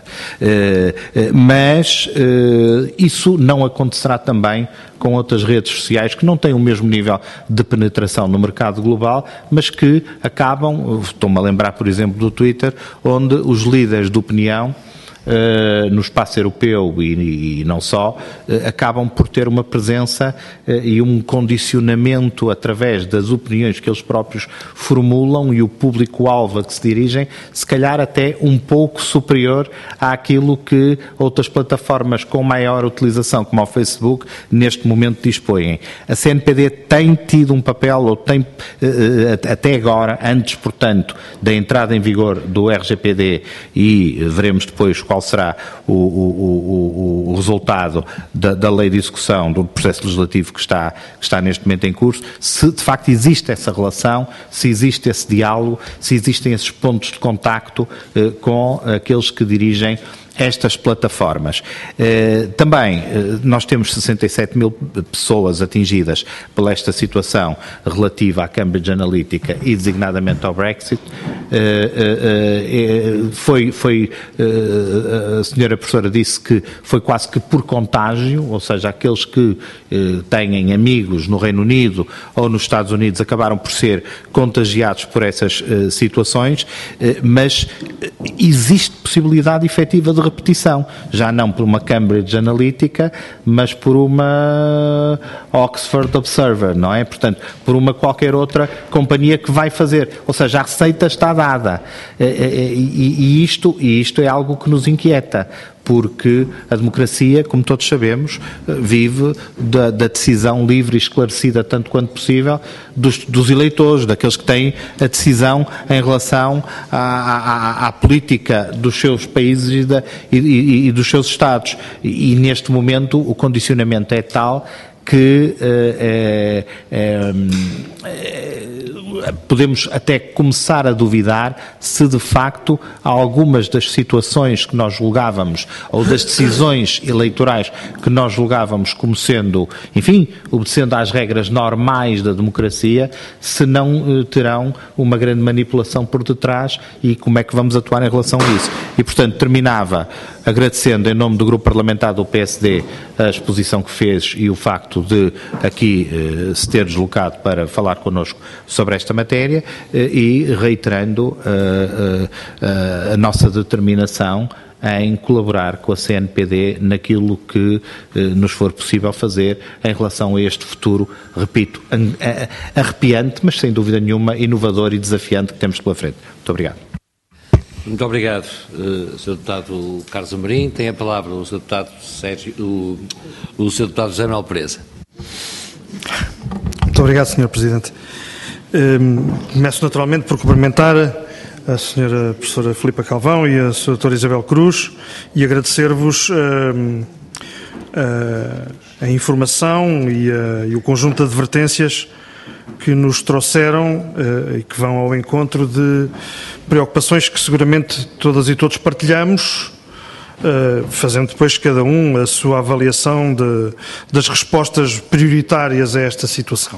Mas isso não acontecerá também com outras redes sociais que não têm o mesmo nível de penetração no mercado global, mas que acabam, estou-me a lembrar, por exemplo, do Twitter, onde os líderes de opinião Uh, no espaço europeu e, e não só, uh, acabam por ter uma presença uh, e um condicionamento através das opiniões que eles próprios formulam e o público-alvo a que se dirigem, se calhar até um pouco superior àquilo que outras plataformas com maior utilização, como o Facebook, neste momento dispõem. A C N P D tem tido um papel, ou tem uh, até agora, antes, portanto, da entrada em vigor do R G P D, e veremos depois qual será o, o, o, o resultado da, da lei de execução do processo legislativo que está, que está neste momento em curso, se de facto existe essa relação, se existe esse diálogo, se existem esses pontos de contacto eh, com aqueles que dirigem estas plataformas. Eh, também eh, nós temos sessenta e sete mil pessoas atingidas por esta situação relativa à Cambridge Analytica e designadamente ao Brexit. Eh, eh, eh, foi, foi eh, a senhora professora disse que foi quase que por contágio, ou seja, aqueles que eh, têm amigos no Reino Unido ou nos Estados Unidos acabaram por ser contagiados por essas eh, situações, eh, mas existe possibilidade efetiva de repetição, já não por uma Cambridge Analytica, mas por uma Oxford Observer, não é? Portanto, por uma qualquer outra companhia que vai fazer, ou seja, a receita está dada, e, e, e, isto, e isto é algo que nos inquieta, porque a democracia, como todos sabemos, vive da, da decisão livre e esclarecida, tanto quanto possível, dos, dos eleitores, daqueles que têm a decisão em relação à, à, à política dos seus países e, da, e, e, e dos seus Estados. E, e neste momento o condicionamento é tal que é, é, é, podemos até começar a duvidar se de facto algumas das situações que nós julgávamos, ou das decisões eleitorais que nós julgávamos como sendo, enfim, obedecendo às regras normais da democracia, se não eh, terão uma grande manipulação por detrás, e como é que vamos atuar em relação a isso. E, portanto, terminava agradecendo em nome do Grupo Parlamentar do P S D a exposição que fez e o facto de aqui eh, se ter deslocado para falar connosco sobre esta matéria, eh, e reiterando eh, eh, a nossa determinação em colaborar com a C N P D naquilo que eh, nos for possível fazer em relação a este futuro, repito, arrepiante, mas sem dúvida nenhuma inovador e desafiante que temos pela frente. Muito obrigado. Muito obrigado, uh, senhor Deputado Carlos Amorim. Tem a palavra o senhor Deputado Sérgio, o, o senhor Deputado José Manuel Pereza. Muito obrigado, senhor Presidente. Um, começo naturalmente por cumprimentar a senhora professora Filipa Calvão e a senhora doutora Isabel Cruz e agradecer-vos um, a, a informação e, a, e o conjunto de advertências que nos trouxeram uh, e que vão ao encontro de preocupações que seguramente todas e todos partilhamos, uh, fazendo depois cada um a sua avaliação de, das respostas prioritárias a esta situação.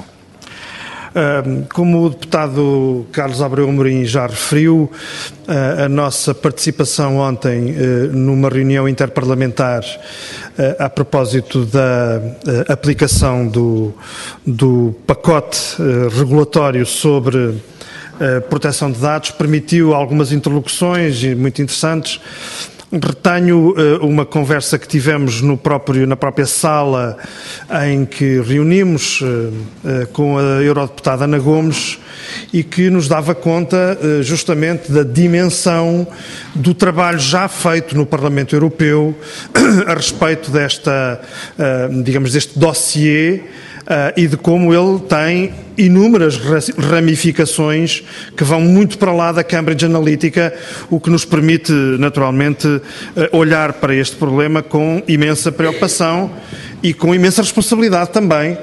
Uh, como o deputado Carlos Abreu Amorim já referiu, uh, a nossa participação ontem uh, numa reunião interparlamentar uh, a propósito da uh, aplicação do, do pacote uh, regulatório sobre uh, proteção de dados permitiu algumas interlocuções muito interessantes. Retenho uh, uma conversa que tivemos no próprio, na própria sala em que reunimos uh, uh, com a eurodeputada Ana Gomes e que nos dava conta uh, justamente da dimensão do trabalho já feito no Parlamento Europeu a respeito desta, uh, digamos, deste dossiê Uh, e de como ele tem inúmeras ramificações que vão muito para lá da Cambridge Analytica, o que nos permite, naturalmente, uh, olhar para este problema com imensa preocupação e com imensa responsabilidade também,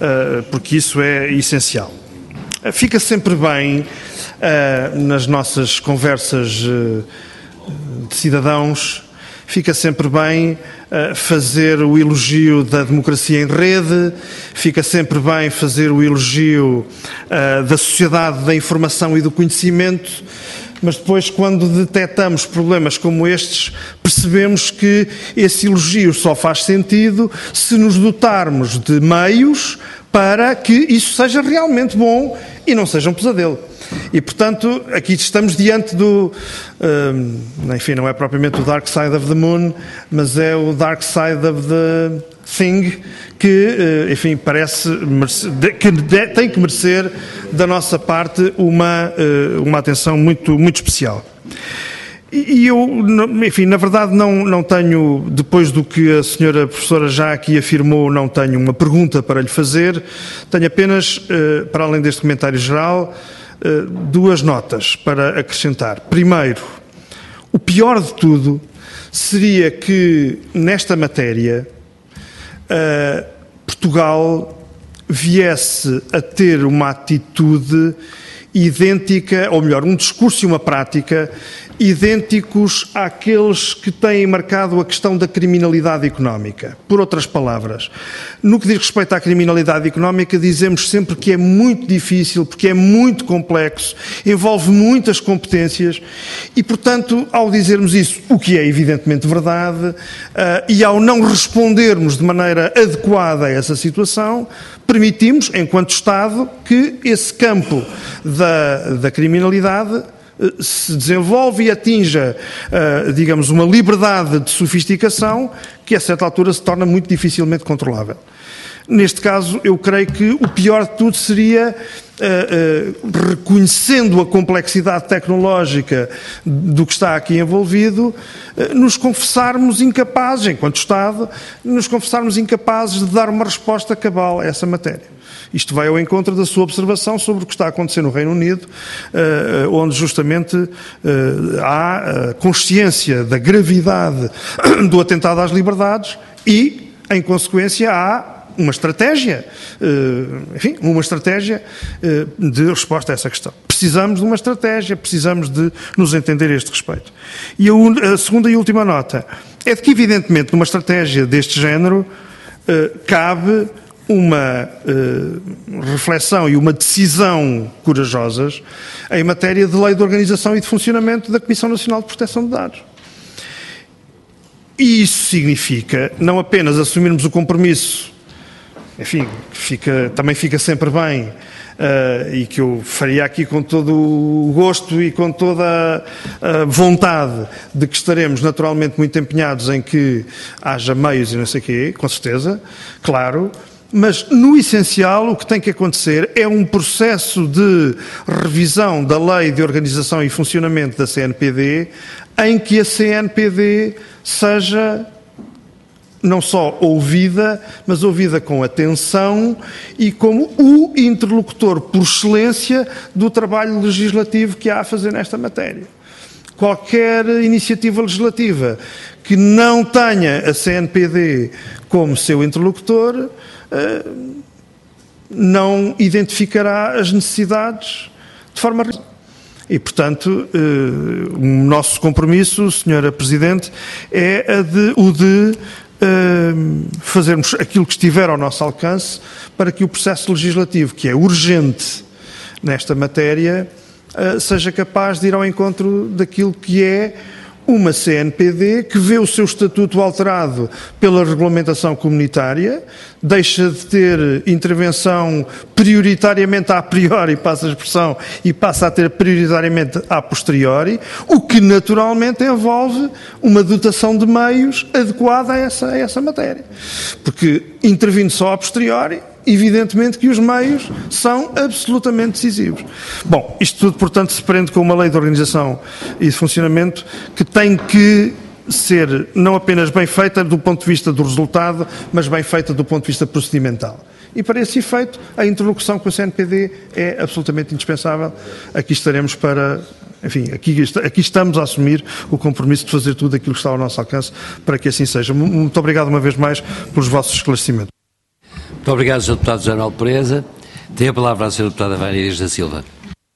porque isso é essencial. Fica sempre bem, nas nossas conversas de cidadãos, fica sempre bem fazer o elogio da democracia em rede, fica sempre bem fazer o elogio da sociedade da informação e do conhecimento, mas depois, quando detectamos problemas como estes, percebemos que esse elogio só faz sentido se nos dotarmos de meios para que isso seja realmente bom e não seja um pesadelo. E, portanto, aqui estamos diante do, um, enfim, não é propriamente o Dark Side of the Moon, mas é o Dark Side of the Thing, que, enfim, parece que tem que merecer da nossa parte uma, uma atenção muito, muito especial. E eu, enfim, na verdade não, não tenho, depois do que a senhora professora já aqui afirmou, não tenho uma pergunta para lhe fazer, tenho apenas, para além deste comentário geral, duas notas para acrescentar. Primeiro, o pior de tudo seria que, nesta matéria, Portugal viesse a ter uma atitude idêntica, ou melhor, um discurso e uma prática idênticos àqueles que têm marcado a questão da criminalidade económica. Por outras palavras, no que diz respeito à criminalidade económica, dizemos sempre que é muito difícil, porque é muito complexo, envolve muitas competências e, portanto, ao dizermos isso, o que é evidentemente verdade, e ao não respondermos de maneira adequada a essa situação, permitimos, enquanto Estado, que esse campo da, da criminalidade se desenvolve e atinja, digamos, uma liberdade de sofisticação que a certa altura se torna muito dificilmente controlável. Neste caso, eu creio que o pior de tudo seria, reconhecendo a complexidade tecnológica do que está aqui envolvido, nos confessarmos incapazes, enquanto Estado, nos confessarmos incapazes de dar uma resposta cabal a essa matéria. Isto vai ao encontro da sua observação sobre o que está a acontecer no Reino Unido, onde justamente há consciência da gravidade do atentado às liberdades e, em consequência, há uma estratégia, enfim, uma estratégia de resposta a essa questão. Precisamos de uma estratégia, precisamos de nos entender a este respeito. E a segunda e última nota é de que, evidentemente, numa estratégia deste género, cabe uma uh, reflexão e uma decisão corajosas em matéria de lei de organização e de funcionamento da Comissão Nacional de Proteção de Dados. E isso significa não apenas assumirmos o compromisso, enfim, fica, também fica sempre bem, uh, e que eu faria aqui com todo o gosto e com toda a vontade de que estaremos naturalmente muito empenhados em que haja meios e não sei o quê, com certeza, claro. Mas, no essencial, o que tem que acontecer é um processo de revisão da Lei de Organização e Funcionamento da C N P D, em que a C N P D seja não só ouvida, mas ouvida com atenção e como o interlocutor por excelência do trabalho legislativo que há a fazer nesta matéria. Qualquer iniciativa legislativa que não tenha a C N P D como seu interlocutor não identificará as necessidades de forma real. E, portanto, o nosso compromisso, senhora Presidente, é a de, o de fazermos aquilo que estiver ao nosso alcance para que o processo legislativo, que é urgente nesta matéria, seja capaz de ir ao encontro daquilo que é uma C N P D que vê o seu estatuto alterado pela regulamentação comunitária, deixa de ter intervenção prioritariamente a priori, passa a expressão, e passa a ter prioritariamente a posteriori, o que naturalmente envolve uma dotação de meios adequada a essa, a essa matéria. Porque, intervindo só a posteriori, evidentemente que os meios são absolutamente decisivos. Bom, isto tudo, portanto, se prende com uma lei de organização e de funcionamento que tem que ser não apenas bem feita do ponto de vista do resultado, mas bem feita do ponto de vista procedimental. E para esse efeito, a interlocução com a C N P D é absolutamente indispensável. Aqui estaremos para... Enfim, aqui, aqui estamos a assumir o compromisso de fazer tudo aquilo que está ao nosso alcance para que assim seja. Muito obrigado uma vez mais pelos vossos esclarecimentos. Muito obrigado, senhor Deputado José Manuel Pereza. Tem a palavra a senhora Deputada Vânia Dias da Silva.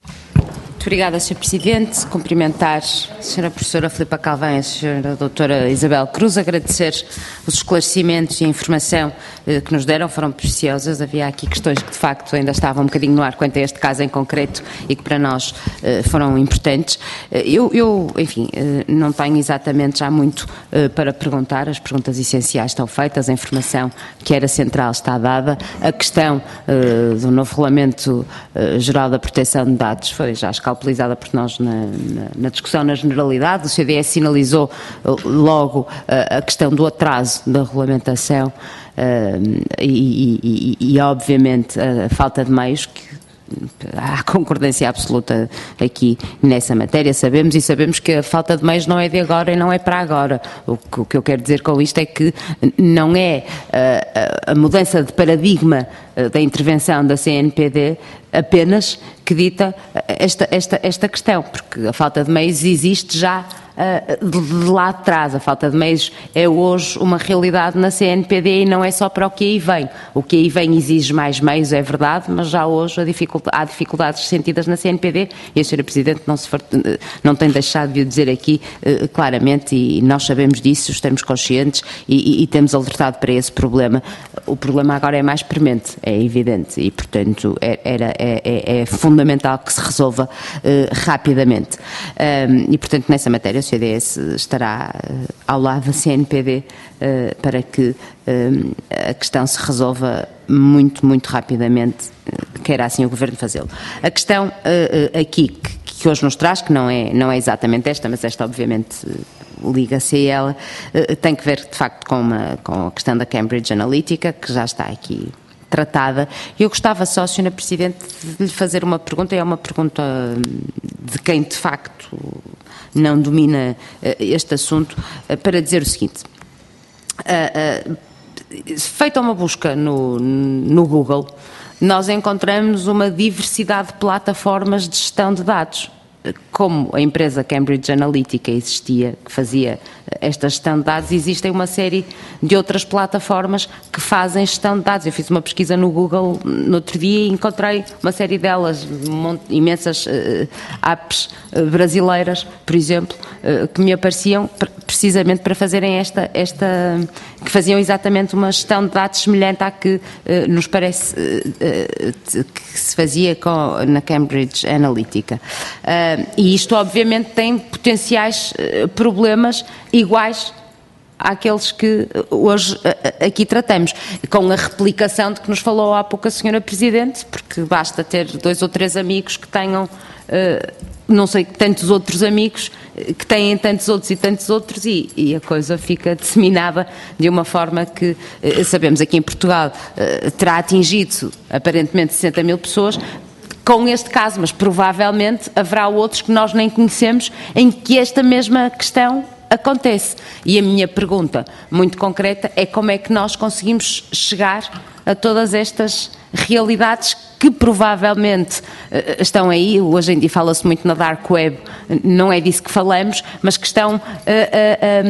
Muito obrigada, senhor Presidente. Cumprimentar a senhora Professora Filipa Calvão e a senhora Doutora Isabel Cruz, agradecer os esclarecimentos e a informação eh, que nos deram, foram preciosas. Havia aqui questões que, de facto, ainda estavam um bocadinho no ar quanto a este caso em concreto e que para nós eh, foram importantes. Eh, eu, eu, enfim, eh, não tenho exatamente já muito eh, para perguntar, as perguntas essenciais estão feitas, a informação que era central está dada, a questão eh, do novo Regulamento eh, Geral da Proteção de Dados foi já escalpelizada por nós na, na, na discussão na generalidade. O C D S sinalizou uh, logo uh, a questão do atraso da regulamentação uh, e, e, e, e, obviamente, a falta de meios, que há concordância absoluta aqui nessa matéria, sabemos, e sabemos que a falta de meios não é de agora e não é para agora. O que, o que eu quero dizer com isto é que não é uh, a mudança de paradigma uh, da intervenção da C N P D apenas que dita esta, esta, esta questão, porque a falta de meios existe já uh, de, de lá de trás. A falta de meios é hoje uma realidade na C N P D e não é só para o que aí vem. O que aí vem exige mais meios, é verdade, mas já hoje há dificuldades sentidas na C N P D e a senhora Presidente não, se, não tem deixado de o dizer aqui uh, claramente, e nós sabemos disso, estamos conscientes e, e, e temos alertado para esse problema. O problema agora é mais premente, é evidente, e portanto é, era, é, é, é fundamental que se resolva uh, rapidamente. Um, e portanto nessa matéria o C D S estará uh, ao lado da C N P D uh, para que um, a questão se resolva muito, muito rapidamente, uh, queira assim o Governo fazê-lo. A questão uh, uh, aqui que, que hoje nos traz, que não é, não é exatamente esta, mas esta obviamente uh, liga-se a ela, uh, tem que ver de facto com, uma, com a questão da Cambridge Analytica, que já está aqui tratada. Eu gostava só, senhora Presidente, de lhe fazer uma pergunta, e é uma pergunta de quem de facto não domina uh, este assunto, uh, para dizer o seguinte. Uh, uh, feita uma busca no, no Google, nós encontramos uma diversidade de plataformas de gestão de dados. Como a empresa Cambridge Analytica existia, que fazia esta gestão de dados, existem uma série de outras plataformas que fazem gestão de dados. Eu fiz uma pesquisa no Google no outro dia e encontrei uma série delas, imensas uh, apps uh, brasileiras, por exemplo, uh, que me apareciam precisamente para fazerem esta, esta, que faziam exatamente uma gestão de dados semelhante à que uh, nos parece uh, uh, que se fazia com, na Cambridge Analytica. Uh, e isto obviamente tem potenciais uh, problemas iguais àqueles que hoje uh, aqui tratamos, com a replicação de que nos falou há pouco a senhora Presidente, porque basta ter dois ou três amigos que tenham uh, não sei, tantos outros amigos, que têm tantos outros e tantos outros, e, e a coisa fica disseminada de uma forma que, eh, sabemos, aqui em Portugal eh, terá atingido aparentemente sessenta mil pessoas, com este caso, mas provavelmente haverá outros que nós nem conhecemos, em que esta mesma questão acontece. E a minha pergunta, muito concreta, é como é que nós conseguimos chegar a todas estas realidades que provavelmente uh, estão aí. Hoje em dia fala-se muito na Dark Web, não é disso que falamos, mas que estão uh, uh,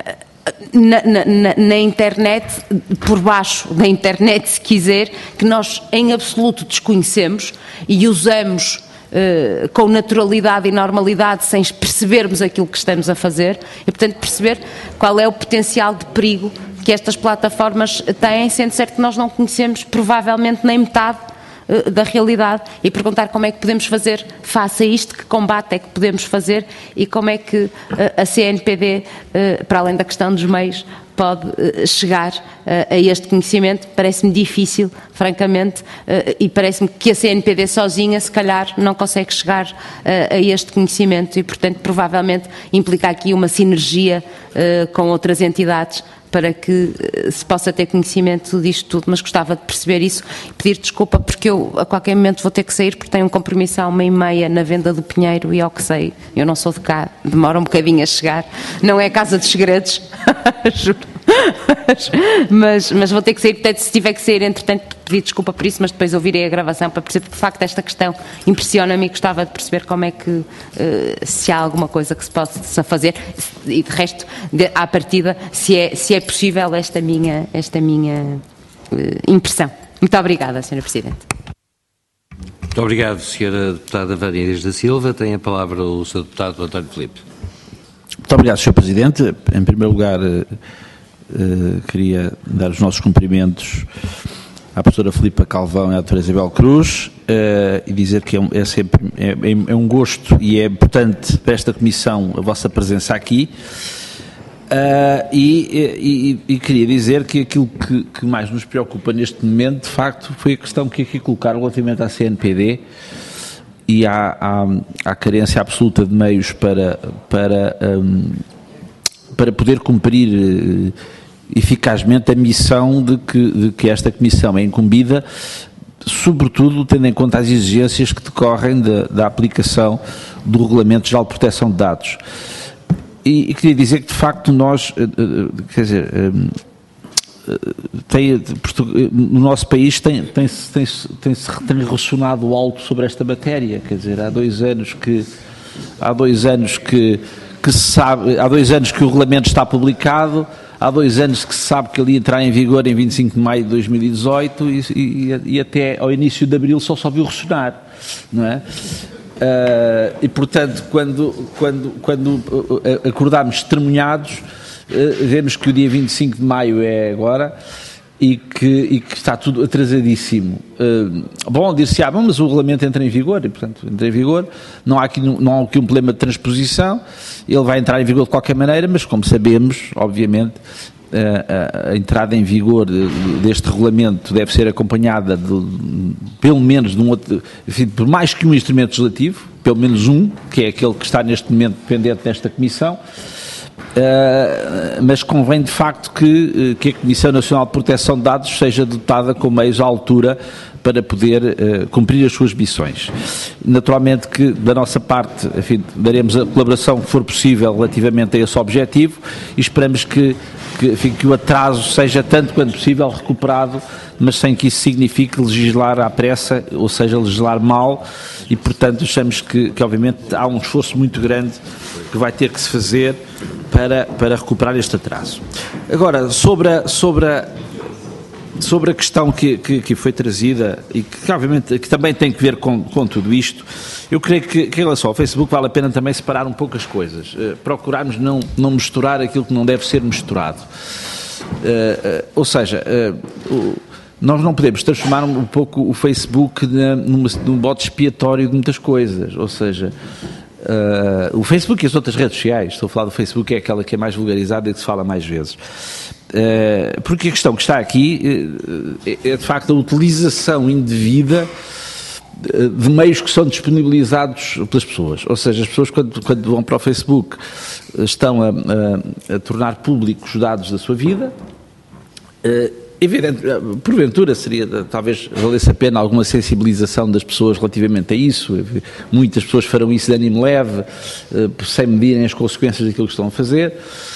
uh, na, na, na internet, por baixo da internet, se quiser, que nós em absoluto desconhecemos e usamos Uh, com naturalidade e normalidade, sem percebermos aquilo que estamos a fazer, e portanto perceber qual é o potencial de perigo que estas plataformas têm, sendo certo que nós não conhecemos provavelmente nem metade uh, da realidade, e perguntar como é que podemos fazer face a isto, que combate é que podemos fazer e como é que uh, a C N P D, uh, para além da questão dos meios, pode uh, chegar uh, a este conhecimento. Parece-me difícil, francamente, uh, e parece-me que a C N P D sozinha, se calhar, não consegue chegar uh, a este conhecimento e, portanto, provavelmente implica aqui uma sinergia uh, com outras entidades para que uh, se possa ter conhecimento disto tudo, mas gostava de perceber isso e pedir desculpa porque eu a qualquer momento vou ter que sair porque tenho um compromisso à uma e meia na venda do Pinheiro e ao que sei, eu não sou de cá, demora um bocadinho a chegar, não é Casa dos Segredos, juro. mas, mas vou ter que sair, portanto, se tiver que sair, entretanto, pedir desculpa por isso, mas depois ouvirei a gravação para perceber, porque de facto esta questão impressiona-me e gostava de perceber como é que, uh, se há alguma coisa que se possa fazer, e de resto, de, à partida, se é, se é possível esta minha, esta minha uh, impressão. Muito obrigada, senhora Presidente. Muito obrigado, senhora Deputada Vânia Inês da Silva. Tem a palavra o senhor Deputado António Filipe. Muito obrigado, senhor Presidente. Em primeiro lugar, eh, eh, queria dar os nossos cumprimentos à professora Filipa Calvão e à doutora Isabel Cruz eh, e dizer que é, um, é sempre é, é um gosto e é importante para esta Comissão a vossa presença aqui. Uh, e, e, e queria dizer que aquilo que, que mais nos preocupa neste momento, de facto, foi a questão que aqui colocaram relativamente à C N P D e à, à, à carência absoluta de meios para, para, um, para poder cumprir uh, eficazmente a missão de que, de que esta Comissão é incumbida, sobretudo tendo em conta as exigências que decorrem da, da aplicação do Regulamento Geral de Proteção de Dados. E, e queria dizer que, de facto, nós, quer dizer, tem, no nosso país tem, tem, tem, tem, tem ressonado alto sobre esta matéria, quer dizer, há dois anos que, há dois anos que, que se sabe, há dois anos que o regulamento está publicado, há dois anos que se sabe que ele ia entrar em vigor em vinte e cinco de maio de dois mil e dezoito e, e, e até ao início de abril só só viu ressonar, não é? Uh, e portanto quando, quando, quando uh, acordámos testemunhados, uh, vemos que o dia vinte e cinco de maio é agora e que, e que está tudo atrasadíssimo. Uh, bom, dir-se, ah, bom, mas o regulamento entra em vigor e portanto entra em vigor, não há, aqui, não há aqui um problema de transposição, ele vai entrar em vigor de qualquer maneira, mas como sabemos, obviamente, A, a, a entrada em vigor deste regulamento deve ser acompanhada de, pelo menos de um outro, enfim, por mais que um instrumento legislativo, pelo menos um, que é aquele que está neste momento pendente nesta Comissão, uh, mas convém de facto que, que a Comissão Nacional de Proteção de Dados seja dotada com meios à altura para poder uh, cumprir as suas missões. Naturalmente que, da nossa parte, enfim, daremos a colaboração que for possível relativamente a esse objetivo e esperamos que Que, enfim, que o atraso seja tanto quanto possível recuperado, mas sem que isso signifique legislar à pressa, ou seja, legislar mal, e portanto achamos que, que obviamente há um esforço muito grande que vai ter que se fazer para, para recuperar este atraso. Agora, sobre a, sobre a, sobre a questão que, que, que foi trazida e que obviamente que também tem que ver com, com tudo isto, eu creio que, que em relação ao Facebook vale a pena também separar um pouco as coisas, uh, procurarmos não, não misturar aquilo que não deve ser misturado. Uh, uh, ou seja, uh, uh, nós não podemos transformar um, um pouco o Facebook na, numa, num bote expiatório de muitas coisas, ou seja, uh, o Facebook e as outras redes sociais, estou a falar do Facebook, é aquela que é mais vulgarizada e que se fala mais vezes. Uh, porque a questão que está aqui uh, é, é de facto a utilização indevida de meios que são disponibilizados pelas pessoas, ou seja, as pessoas quando, quando vão para o Facebook estão a, a, a tornar públicos os dados da sua vida, uh, evidente, porventura seria, talvez valesse a pena alguma sensibilização das pessoas relativamente a isso, muitas pessoas farão isso de ânimo leve, uh, sem medirem as consequências daquilo que estão a fazer.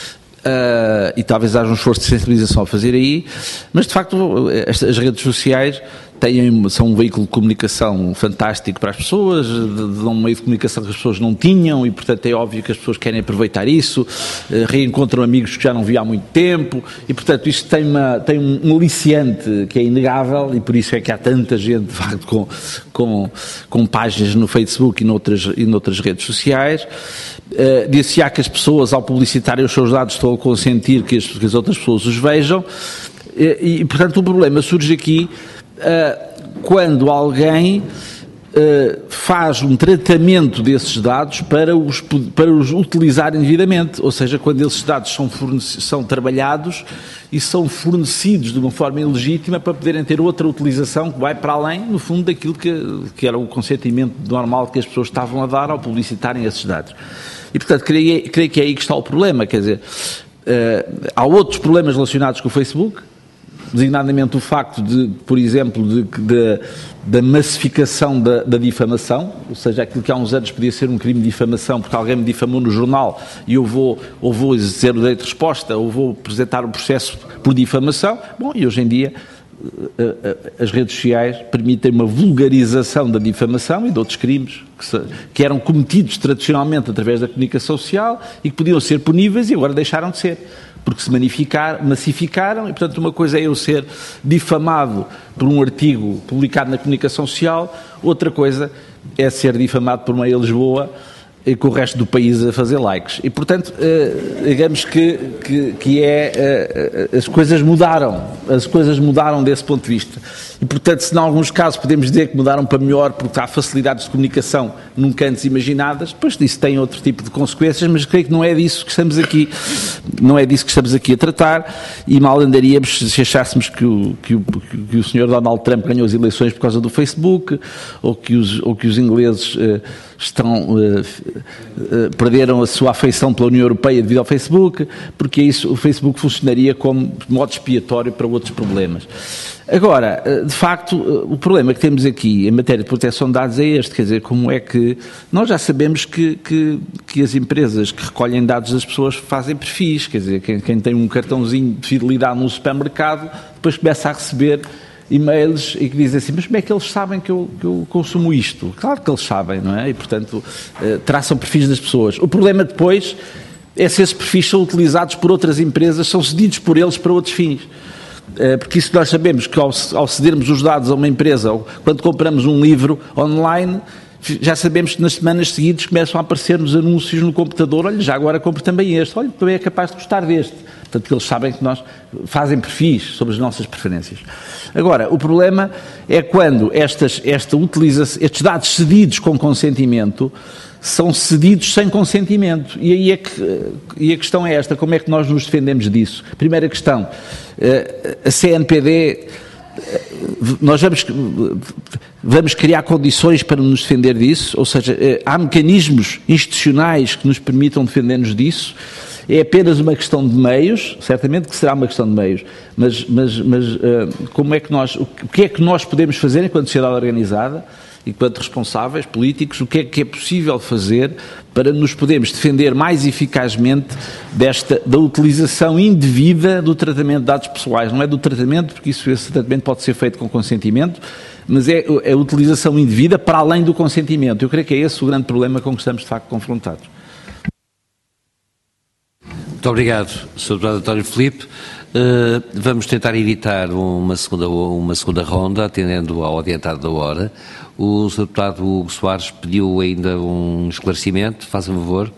Uh, e talvez haja um esforço de sensibilização a fazer aí, mas de facto as, as redes sociais têm, são um veículo de comunicação fantástico para as pessoas, de, de um meio de comunicação que as pessoas não tinham e portanto é óbvio que as pessoas querem aproveitar isso, uh, reencontram amigos que já não viam há muito tempo e portanto isto tem, uma, tem um, um aliciante que é inegável e por isso é que há tanta gente de facto com, com, com páginas no Facebook e noutras, e noutras redes sociais. Uh, Dir-se-á que as pessoas ao publicitarem os seus dados estão a consentir que as, que as outras pessoas os vejam e, e portanto o problema surge aqui uh, quando alguém uh, faz um tratamento desses dados para os, para os utilizar indevidamente, ou seja, quando esses dados são, são trabalhados e são fornecidos de uma forma ilegítima para poderem ter outra utilização que vai para além, no fundo, daquilo que, que era o consentimento normal que as pessoas estavam a dar ao publicitarem esses dados. E, portanto, creio, creio que é aí que está o problema, quer dizer, uh, há outros problemas relacionados com o Facebook, designadamente o facto de, por exemplo, de, de, da massificação da, da difamação, ou seja, aquilo que há uns anos podia ser um crime de difamação porque alguém me difamou no jornal e eu vou, ou vou exercer o direito de resposta ou vou apresentar um processo por difamação. Bom, e hoje em dia as redes sociais permitem uma vulgarização da difamação e de outros crimes que, se, que eram cometidos tradicionalmente através da comunicação social e que podiam ser puníveis e agora deixaram de ser. porque se massificar, massificaram, e portanto uma coisa é eu ser difamado por um artigo publicado na comunicação social, outra coisa é ser difamado por Meia Lisboa e com o resto do país a fazer likes. E, portanto, digamos que, que, que é, as coisas mudaram, as coisas mudaram desse ponto de vista. E, portanto, se em alguns casos podemos dizer que mudaram para melhor porque há facilidades de comunicação nunca antes imaginadas, depois disso tem outro tipo de consequências, mas creio que não é disso que estamos aqui, não é disso que estamos aqui a tratar, e mal andaríamos se achássemos que o, que o, que o senhor Donald Trump ganhou as eleições por causa do Facebook, ou que os, ou que os ingleses uh, estão, uh, uh, perderam a sua afeição pela União Europeia devido ao Facebook, porque isso, o Facebook funcionaria como modo expiatório para outros problemas. Agora, de facto, o problema que temos aqui em matéria de proteção de dados é este, quer dizer, como é que nós já sabemos que, que, que as empresas que recolhem dados das pessoas fazem perfis, quer dizer, quem, quem tem um cartãozinho de fidelidade num supermercado, depois começa a receber e-mails e que dizem assim, mas como é que eles sabem que eu, que eu consumo isto? Claro que eles sabem, não é? E, portanto, traçam perfis das pessoas. O problema depois é se esses perfis são utilizados por outras empresas, são cedidos por eles para outros fins. Porque isso nós sabemos que ao, ao cedermos os dados a uma empresa, ou quando compramos um livro online, já sabemos que nas semanas seguintes começam a aparecer-nos anúncios no computador, olha, já agora compro também este, olha, também é capaz de gostar deste. Portanto, que eles sabem que nós fazem perfis sobre as nossas preferências. Agora, o problema é quando estas, esta utilização, estes dados cedidos com consentimento são cedidos sem consentimento. E aí é que e a questão é esta, como é que nós nos defendemos disso? Primeira questão, a C N P D, nós vamos, vamos criar condições para nos defender disso, ou seja, há mecanismos institucionais que nos permitam defender-nos disso. É apenas uma questão de meios, certamente que será uma questão de meios, mas, mas, mas como é que nós, o que é que nós podemos fazer enquanto sociedade organizada, enquanto responsáveis políticos, o que é que é possível fazer para nos podermos defender mais eficazmente desta, da utilização indevida do tratamento de dados pessoais. Não é do tratamento, porque isso, esse tratamento pode ser feito com consentimento, mas é a utilização indevida para além do consentimento. Eu creio que é esse o grande problema com que estamos de facto confrontados. Muito obrigado, senhor Deputado António Filipe. Uh, vamos tentar evitar uma segunda, uma segunda ronda, atendendo ao adiantado da hora. O senhor Deputado Hugo Soares pediu ainda um esclarecimento. Faça-me favor.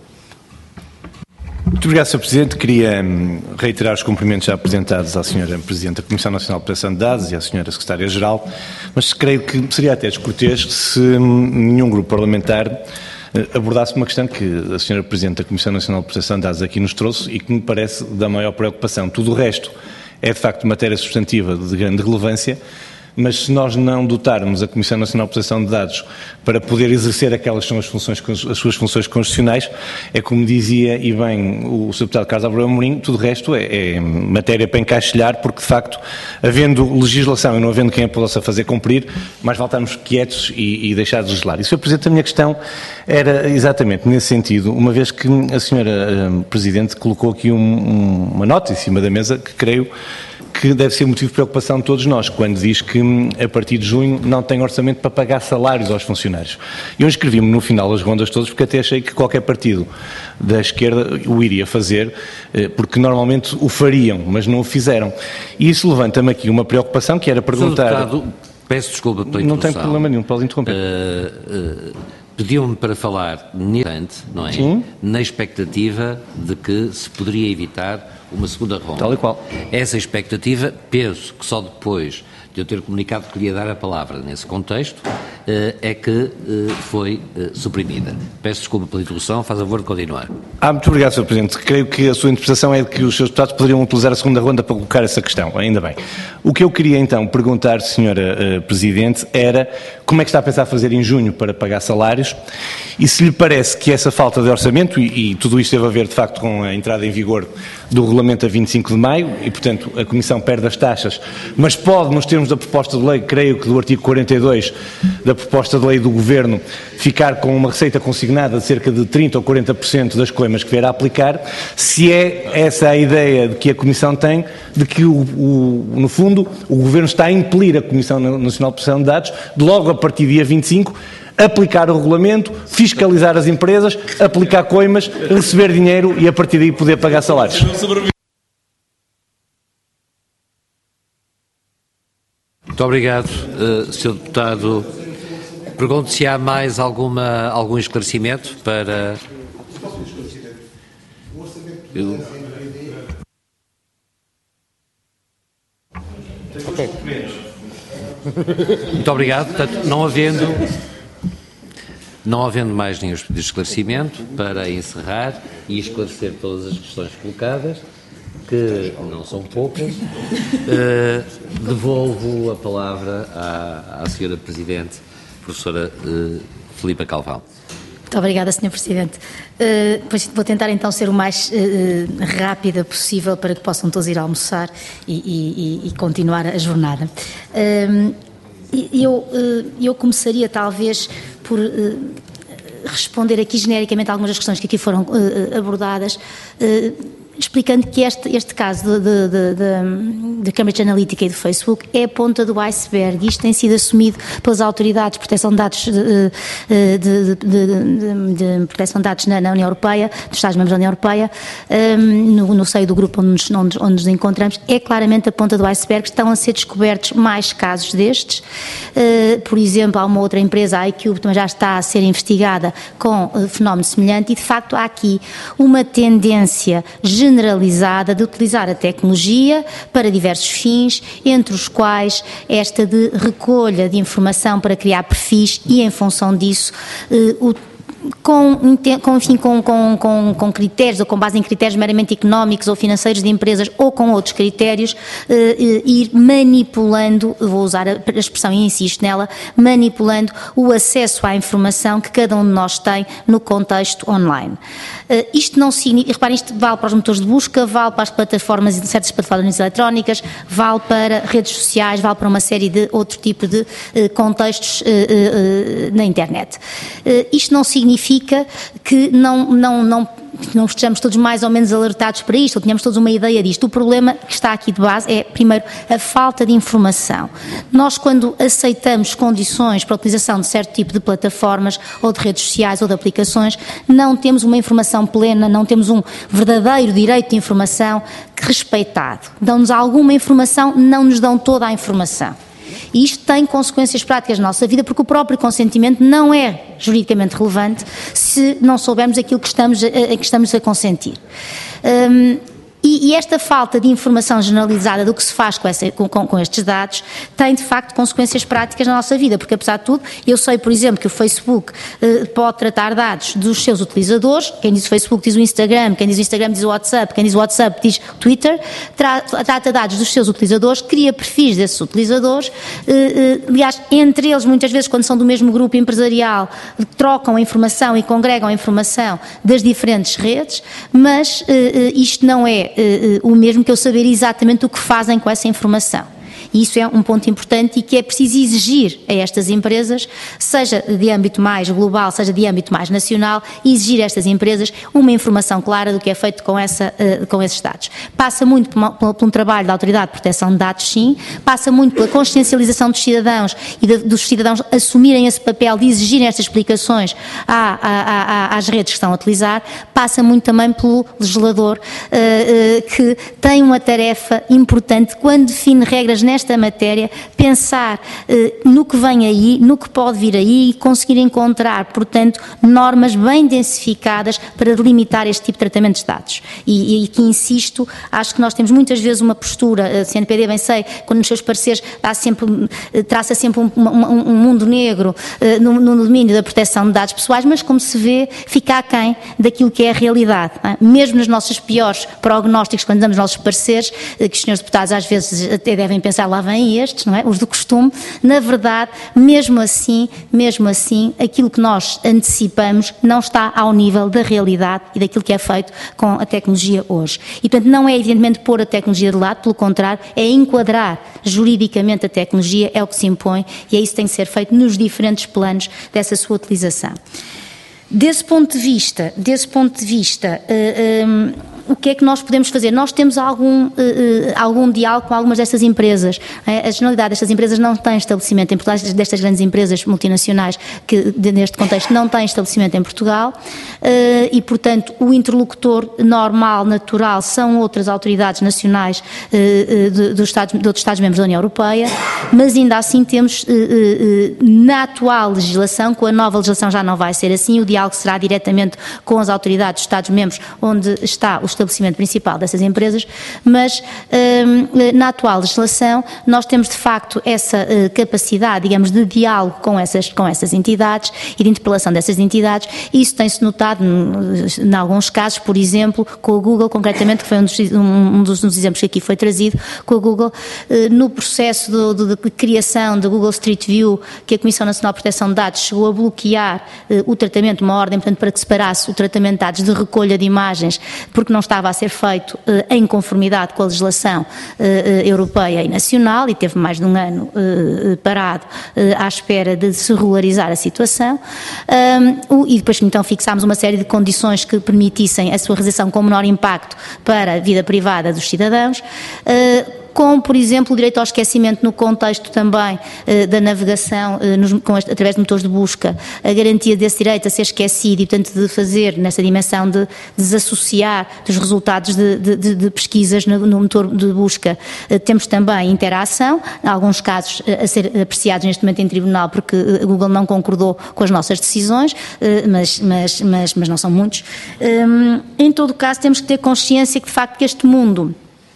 Muito obrigado, senhor Presidente. Queria reiterar os cumprimentos já apresentados à senhora Presidente da Comissão Nacional de Proteção de Dados e à senhora Secretária-Geral, mas creio que seria até descortês se nenhum grupo parlamentar abordasse uma questão que a senhora Presidente da Comissão Nacional de Proteção de Dados aqui nos trouxe e que me parece da maior preocupação. Tudo o resto é, de facto, matéria substantiva de grande relevância, mas se nós não dotarmos a Comissão Nacional de Proteção de Dados para poder exercer aquelas que são as, funções, as suas funções constitucionais, é como dizia e bem o senhor Deputado Carlos Abreu Amorim, tudo o resto é, é matéria para encaixilhar, porque de facto, havendo legislação e não havendo quem a possa fazer cumprir, mais vale estarmos quietos e, e deixar de legislar. E, senhor Presidente, a minha questão era exatamente nesse sentido, uma vez que a senhora uh, Presidente colocou aqui um, um, uma nota em cima da mesa que creio que deve ser motivo de preocupação de todos nós, quando diz que a partir de junho não tem orçamento para pagar salários aos funcionários. Eu inscrevi-me no final das rondas todas porque até achei que qualquer partido da esquerda o iria fazer, porque normalmente o fariam, mas não o fizeram. E isso levanta-me aqui uma preocupação que era perguntar... senhor Deputado, peço desculpa pela interrupção. Não tem problema nenhum, pode interromper. Uh, uh, Pediu-me para falar neste, não é? Sim. Na expectativa de que se poderia evitar uma segunda ronda. Tal e qual. Essa expectativa, penso que só depois de eu ter comunicado que lhe ia dar a palavra nesse contexto, é que foi suprimida. Peço desculpa pela interrupção, faz favor de continuar. Ah, muito obrigado, senhor Presidente. Creio que a sua interpretação é de que os seus deputados poderiam utilizar a segunda ronda para colocar essa questão. Ainda bem. O que eu queria então perguntar, senhora Presidente, era como é que está a pensar fazer em junho para pagar salários e se lhe parece que essa falta de orçamento, e, e tudo isto teve a ver de facto com a entrada em vigor do regulamento a vinte e cinco de maio, e portanto a Comissão perde as taxas, mas pode, nos termos da proposta de lei, creio que do artigo quarenta e dois da proposta de lei do Governo, ficar com uma receita consignada de cerca de trinta ou quarenta por cento das coimas que vier a aplicar, se é essa a ideia de que a Comissão tem, de que o, o, no fundo o Governo está a impelir a Comissão Nacional de Proteção de Dados de logo a partir do dia vinte e cinco aplicar o regulamento, fiscalizar as empresas, aplicar coimas, receber dinheiro e a partir daí poder pagar salários. Muito obrigado, uh, senhor Deputado. Pergunto se há mais alguma, algum esclarecimento para... Eu... Okay. Muito obrigado. Portanto, não havendo, não havendo mais nenhum pedido de esclarecimento, para encerrar e esclarecer todas as questões colocadas, que não são poucas, uh, devolvo a palavra à, à senhora Presidente, professora uh, Filipa Calvão. Muito obrigada, senhor Presidente. Uh, pois vou tentar então ser o mais uh, rápida possível para que possam todos ir almoçar e, e, e continuar a jornada. Uh, eu, uh, eu começaria talvez por uh, responder aqui genericamente a algumas das questões que aqui foram uh, abordadas, uh, explicando que este, este caso da Cambridge Analytica e do Facebook é a ponta do iceberg. Isto tem sido assumido pelas autoridades de proteção de dados, de, de, de, de, de proteção de dados na, na União Europeia, dos Estados-membros da União Europeia, um, no, no seio do grupo onde nos, onde, onde nos encontramos. É claramente a ponta do iceberg. Estão a ser descobertos mais casos destes. Uh, por exemplo, há uma outra empresa, a iCube, também já está a ser investigada com uh, fenómeno semelhante e, de facto, há aqui uma tendência generalizada de utilizar a tecnologia para diversos fins, entre os quais esta de recolha de informação para criar perfis e, em função disso, eh, o Com, com, enfim, com, com, com, com critérios ou com base em critérios meramente económicos ou financeiros de empresas ou com outros critérios, eh, ir manipulando, vou usar a, a expressão e insisto nela, manipulando o acesso à informação que cada um de nós tem no contexto online. Eh, isto não significa, reparem, isto vale para os motores de busca, vale para as plataformas, certas plataformas eletrónicas, vale para redes sociais, vale para uma série de outro tipo de eh, contextos eh, eh, na internet. Eh, isto não significa significa que não, não, não, não estejamos todos mais ou menos alertados para isto, ou tenhamos todos uma ideia disto. O problema que está aqui de base é, primeiro, a falta de informação. Nós, quando aceitamos condições para a utilização de certo tipo de plataformas, ou de redes sociais, ou de aplicações, não temos uma informação plena, não temos um verdadeiro direito de informação respeitado. Dão-nos alguma informação, não nos dão toda a informação. E isto tem consequências práticas na nossa vida, porque o próprio consentimento não é juridicamente relevante se não soubermos aquilo que estamos a, a, que estamos a consentir. Um, E, e esta falta de informação generalizada do que se faz com, essa, com, com estes dados tem, de facto, consequências práticas na nossa vida, porque, apesar de tudo, eu sei, por exemplo, que o Facebook eh, pode tratar dados dos seus utilizadores. Quem diz o Facebook diz o Instagram, quem diz o Instagram diz o WhatsApp, quem diz o WhatsApp diz o Twitter, tra, trata dados dos seus utilizadores, cria perfis desses utilizadores, eh, eh, aliás, entre eles, muitas vezes, quando são do mesmo grupo empresarial, trocam a informação e congregam a informação das diferentes redes, mas eh, isto não é Uh, uh, o mesmo que eu saber exatamente o que fazem com essa informação. E isso é um ponto importante e que é preciso exigir a estas empresas, seja de âmbito mais global, seja de âmbito mais nacional, exigir a estas empresas uma informação clara do que é feito com, essa, uh, com esses dados. Passa muito por, uma, por um trabalho da Autoridade de Proteção de Dados, sim, passa muito pela consciencialização dos cidadãos e de, dos cidadãos assumirem esse papel de exigirem estas explicações à, à, à, às redes que estão a utilizar, passa muito também pelo legislador, uh, uh, que tem uma tarefa importante quando define regras nesta matéria, pensar eh, no que vem aí, no que pode vir aí e conseguir encontrar, portanto, normas bem densificadas para delimitar este tipo de tratamento de dados. E, e aqui insisto, acho que nós temos muitas vezes uma postura, a C N P D bem sei, quando nos seus pareceres dá sempre, traça sempre um, um, um mundo negro eh, no, no domínio da proteção de dados pessoais, mas como se vê, fica aquém daquilo que é a realidade. Não é? Mesmo nos nossos piores prognósticos, quando damos nossos pareceres, eh, que os senhores deputados às vezes até devem pensar, lá vêm estes, não é? Os do costume, na verdade, mesmo assim, mesmo assim, aquilo que nós antecipamos não está ao nível da realidade e daquilo que é feito com a tecnologia hoje. E, portanto, não é evidentemente pôr a tecnologia de lado, pelo contrário, é enquadrar juridicamente a tecnologia, é o que se impõe e é isso que tem que ser feito nos diferentes planos dessa sua utilização. Desse ponto de vista, desse ponto de vista, uh, um, o que é que nós podemos fazer? Nós temos algum, uh, algum diálogo com algumas destas empresas. A generalidade destas empresas não tem estabelecimento em Portugal, destas grandes empresas multinacionais que, neste contexto, não têm estabelecimento em Portugal uh, e, portanto, o interlocutor normal, natural, são outras autoridades nacionais uh, de, dos Estados, de outros Estados-membros da União Europeia, mas ainda assim temos, uh, uh, na atual legislação, com a nova legislação já não vai ser assim, o diálogo será diretamente com as autoridades dos Estados-membros onde está o estabelecimento principal dessas empresas, mas um, na atual legislação nós temos de facto essa uh, capacidade, digamos, de diálogo com essas, com essas entidades e de interpelação dessas entidades, e isso tem-se notado em alguns casos, por exemplo, com o Google, concretamente, que foi um dos, um, um dos, dos exemplos que aqui foi trazido, com o Google, uh, no processo do, do, de criação da Google Street View, que a Comissão Nacional de Proteção de Dados chegou a bloquear uh, o tratamento, uma ordem, portanto, para que separasse o tratamento de dados de recolha de imagens, porque não estava a ser feito uh, em conformidade com a legislação uh, uh, europeia e nacional, e teve mais de um ano uh, parado uh, à espera de se regularizar a situação, um, e depois então fixámos uma série de condições que permitissem a sua realização com menor impacto para a vida privada dos cidadãos, uh, como, por exemplo, o direito ao esquecimento no contexto também eh, da navegação eh, nos, com, através de motores de busca, a garantia desse direito a ser esquecido e, portanto, de fazer, nessa dimensão de desassociar dos resultados de, de, de, de pesquisas no, no motor de busca. Eh, temos também interação, em alguns casos eh, a ser apreciados neste momento em tribunal, porque a Google não concordou com as nossas decisões, eh, mas, mas, mas, mas não são muitos. Eh, em todo o caso, temos que ter consciência que, de facto, que este mundo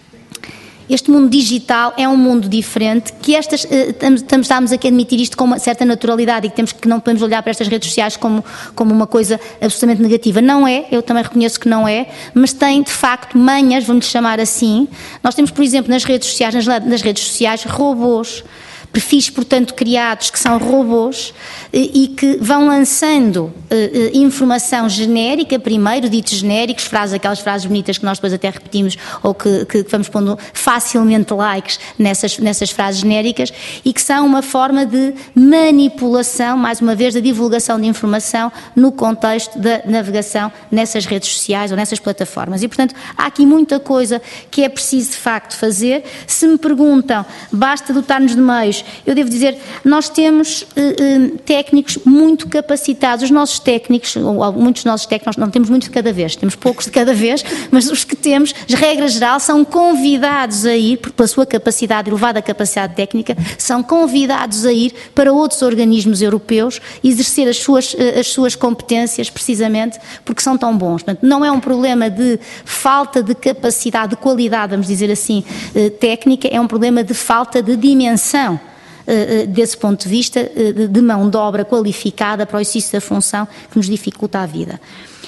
Este mundo digital é um mundo diferente, que estas, estamos, estamos aqui a admitir isto com uma certa naturalidade e que, temos, que não podemos olhar para estas redes sociais como, como uma coisa absolutamente negativa. Não é, eu também reconheço que não é, mas tem de facto manhas, vamos chamar assim. Nós temos, por exemplo, nas redes sociais, nas, nas redes sociais, robôs, perfis, portanto, criados que são robôs e que vão lançando uh, informação genérica, primeiro, ditos genéricos, frases, aquelas frases bonitas que nós depois até repetimos ou que, que vamos pondo facilmente likes nessas, nessas frases genéricas e que são uma forma de manipulação, mais uma vez, da divulgação de informação no contexto da navegação nessas redes sociais ou nessas plataformas. E, portanto, há aqui muita coisa que é preciso, de facto, fazer. Se me perguntam, basta dotar-nos de meios, eu devo dizer, nós temos uh, uh, técnicos muito capacitados, os nossos técnicos, ou muitos dos nossos técnicos, não temos muitos de cada vez, temos poucos de cada vez, mas os que temos, de regra geral, são convidados a ir, pela sua capacidade, elevada capacidade técnica, são convidados a ir para outros organismos europeus e exercer as suas, uh, as suas competências, precisamente porque são tão bons. Portanto, não é um problema de falta de capacidade, de qualidade, vamos dizer assim, uh, técnica, é um problema de falta de dimensão desse ponto de vista, de mão de obra qualificada para o exercício da função que nos dificulta a vida.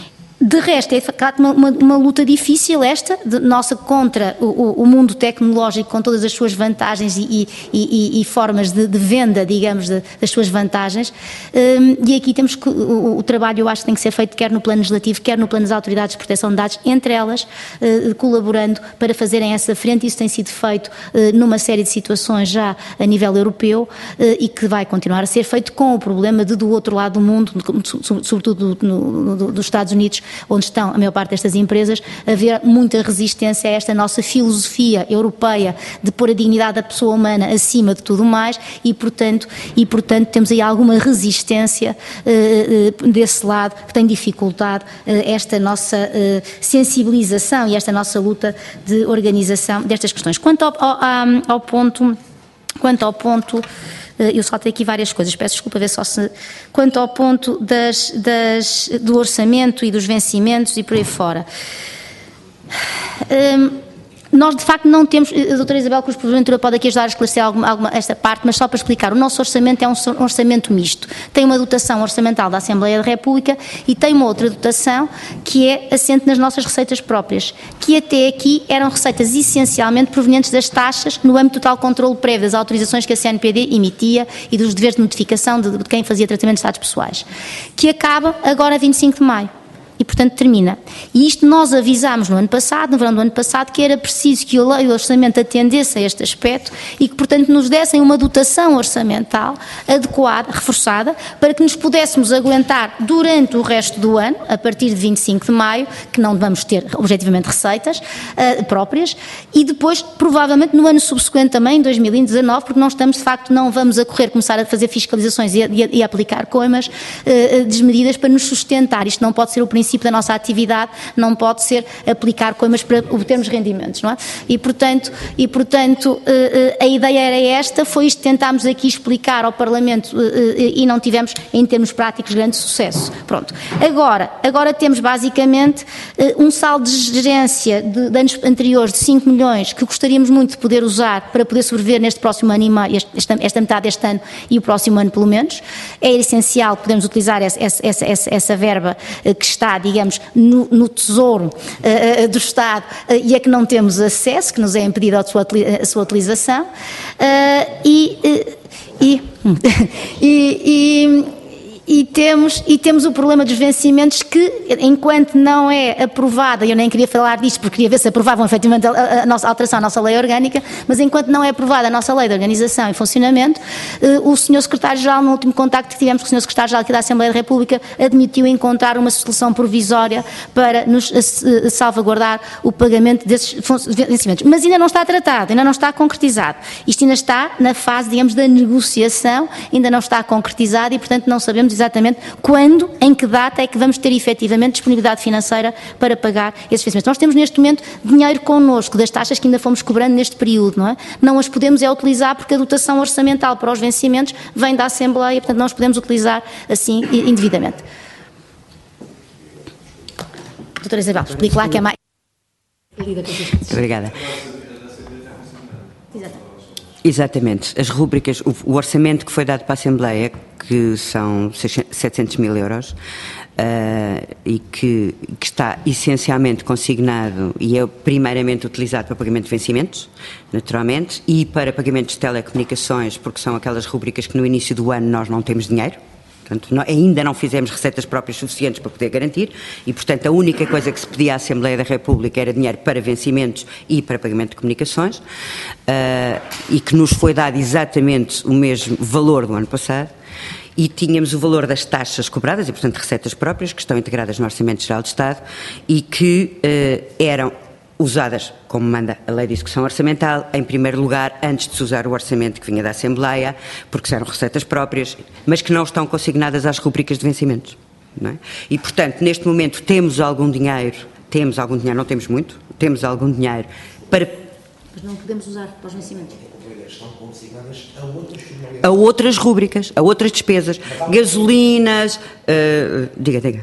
De resto, é uma, uma, uma luta difícil esta, de, nossa, contra o, o mundo tecnológico, com todas as suas vantagens e, e, e, e formas de, de venda, digamos, de, das suas vantagens, um, e aqui temos que, o, o trabalho, eu acho que tem que ser feito quer no plano legislativo, quer no plano das autoridades de proteção de dados, entre elas, uh, colaborando para fazerem essa frente. Isso tem sido feito uh, numa série de situações já a nível europeu uh, e que vai continuar a ser feito com o problema de, do outro lado do mundo, sobretudo no, no, dos Estados Unidos, onde estão a maior parte destas empresas, haver muita resistência a esta nossa filosofia europeia de pôr a dignidade da pessoa humana acima de tudo mais e, portanto, e, portanto temos aí alguma resistência uh, uh, desse lado que tem dificultado uh, esta nossa uh, sensibilização e esta nossa luta de organização destas questões. Quanto ao, ao, ao ponto... Quanto ao ponto eu saltei aqui várias coisas, peço desculpa, ver só se... Quanto ao ponto das, das, do orçamento e dos vencimentos e por aí fora. Hum, nós, de facto, não temos... A doutora Isabel Cruz, porventura, pode aqui ajudar a esclarecer alguma, alguma, esta parte, mas só para explicar, o nosso orçamento é um orçamento misto. Tem uma dotação orçamental da Assembleia da República e tem uma outra dotação que é assente nas nossas receitas próprias, que até aqui eram receitas essencialmente provenientes das taxas no âmbito do tal controle prévio das autorizações que a C N P D emitia e dos deveres de notificação de, de quem fazia tratamento de dados pessoais, que acaba agora a vinte e cinco de maio. E, portanto, termina. E isto nós avisámos no ano passado, no verão do ano passado, que era preciso que a lei e o orçamento atendessem a este aspecto e que, portanto, nos dessem uma dotação orçamental adequada, reforçada, para que nos pudéssemos aguentar durante o resto do ano, a partir de vinte e cinco de maio, que não vamos ter, objetivamente, receitas uh, próprias, e depois, provavelmente, no ano subsequente também, em dois mil e dezanove, porque nós estamos, de facto, não vamos a correr, começar a fazer fiscalizações e a, e a, e a aplicar coimas uh, desmedidas para nos sustentar. Isto não pode ser o princípio da nossa atividade, não pode ser aplicar coimas para obtermos rendimentos, não é? E, portanto, e, portanto uh, uh, a ideia era esta, foi isto que tentámos aqui explicar ao Parlamento uh, uh, e não tivemos, em termos práticos, grande sucesso. Pronto. Agora, agora temos, basicamente, uh, um saldo de gerência de, de anos anteriores de cinco milhões que gostaríamos muito de poder usar para poder sobreviver neste próximo ano e meio, esta, esta metade deste ano e o próximo ano pelo menos. É essencial podermos utilizar essa, essa, essa, essa verba uh, que está, digamos, no, no tesouro uh, uh, do Estado uh, e a que não temos acesso, que nos é impedida a sua, a sua utilização. Uh, e, uh, e, e, e E temos, e temos o problema dos vencimentos que, enquanto não é aprovada, eu nem queria falar disto porque queria ver se aprovavam efetivamente a, a, a nossa alteração, a nossa lei orgânica, mas enquanto não é aprovada a nossa lei de organização e funcionamento, eh, o senhor Secretário-Geral, no último contacto que tivemos com o senhor Secretário-Geral aqui da Assembleia da República, admitiu encontrar uma solução provisória para nos eh, salvaguardar o pagamento desses vencimentos. Mas ainda não está tratado, ainda não está concretizado. Isto ainda está na fase, digamos, da negociação, ainda não está concretizado e, portanto, não sabemos exatamente quando, em que data é que vamos ter efetivamente disponibilidade financeira para pagar esses vencimentos. Nós temos neste momento dinheiro connosco das taxas que ainda fomos cobrando neste período, não é? Não as podemos é utilizar porque a dotação orçamental para os vencimentos vem da Assembleia, portanto não os podemos utilizar assim indevidamente. Doutora Isabel, explique lá que é mais... Obrigada. Exatamente. As rúbricas, o, o orçamento que foi dado para a Assembleia, que são setecentos mil euros, uh, e que, que está essencialmente consignado e é primeiramente utilizado para pagamento de vencimentos, naturalmente, e para pagamentos de telecomunicações, porque são aquelas rúbricas que no início do ano nós não temos dinheiro. Portanto, não, ainda não fizemos receitas próprias suficientes para poder garantir e, portanto, a única coisa que se pedia à Assembleia da República era dinheiro para vencimentos e para pagamento de comunicações, uh, e que nos foi dado exatamente o mesmo valor do ano passado, e tínhamos o valor das taxas cobradas e, portanto, receitas próprias que estão integradas no Orçamento Geral do Estado e que uh, eram usadas, como manda a Lei de Execução Orçamental, em primeiro lugar, antes de se usar o orçamento que vinha da Assembleia, porque eram receitas próprias, mas que não estão consignadas às rubricas de vencimentos. Não é? E, portanto, neste momento temos algum dinheiro, temos algum dinheiro, não temos muito, temos algum dinheiro para... Mas não podemos usar para os vencimentos. Estão consignadas a outras finalidades. A outras rubricas, a outras despesas, gasolinas... Uh, diga, diga.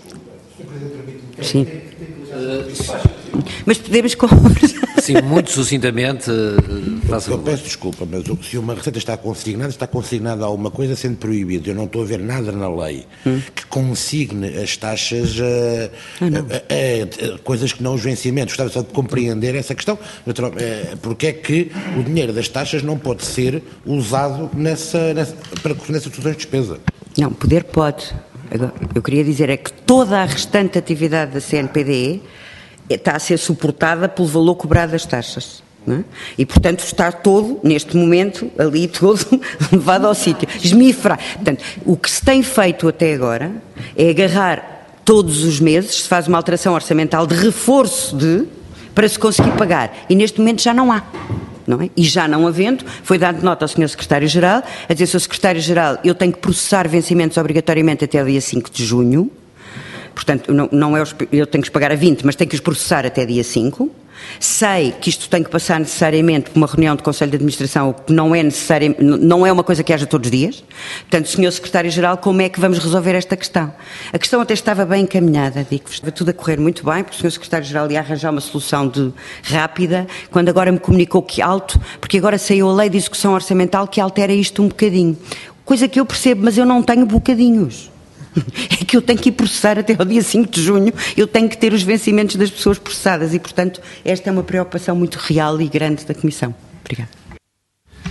Sim. Mas podemos conversar. Sim, muito sucintamente. Eu peço desculpa, mas se uma receita está consignada, está consignada a alguma coisa sendo proibida. Eu não estou a ver nada na lei hum. que consigne as taxas a, a, a, a coisas que não os vencimentos. Gostava só de compreender essa questão. Porque é que o dinheiro das taxas não pode ser usado nessa, nessa, para nessas situações de despesa? Não, poder pode. Agora, eu queria dizer é que toda a restante atividade da C N P D E está a ser suportada pelo valor cobrado das taxas. Não é? E, portanto, está todo, neste momento, ali todo levado ao sítio, esmifrar. Portanto, o que se tem feito até agora é agarrar todos os meses, se faz uma alteração orçamental de reforço de, para se conseguir pagar. E neste momento já não há. Não é? E já não havendo, foi dado nota ao senhor Secretário-Geral, a dizer, senhor Secretário-Geral, eu tenho que processar vencimentos obrigatoriamente até o dia cinco de junho, portanto, não, não é os, eu tenho que os pagar a vinte, mas tenho que os processar até dia cinco. Sei que isto tem que passar necessariamente por uma reunião de Conselho de Administração, o que não é necessário, não é uma coisa que haja todos os dias. Portanto, senhor Secretário-Geral, como é que vamos resolver esta questão? A questão até estava bem encaminhada, digo-vos, estava tudo a correr muito bem, porque o senhor Secretário-Geral ia arranjar uma solução de, rápida, quando agora me comunicou que alto, porque agora saiu a Lei de Execução Orçamental que altera isto um bocadinho. Coisa que eu percebo, mas eu não tenho bocadinhos. É que eu tenho que ir processar até ao dia cinco de junho, eu tenho que ter os vencimentos das pessoas processadas e, portanto, esta é uma preocupação muito real e grande da Comissão. Obrigada.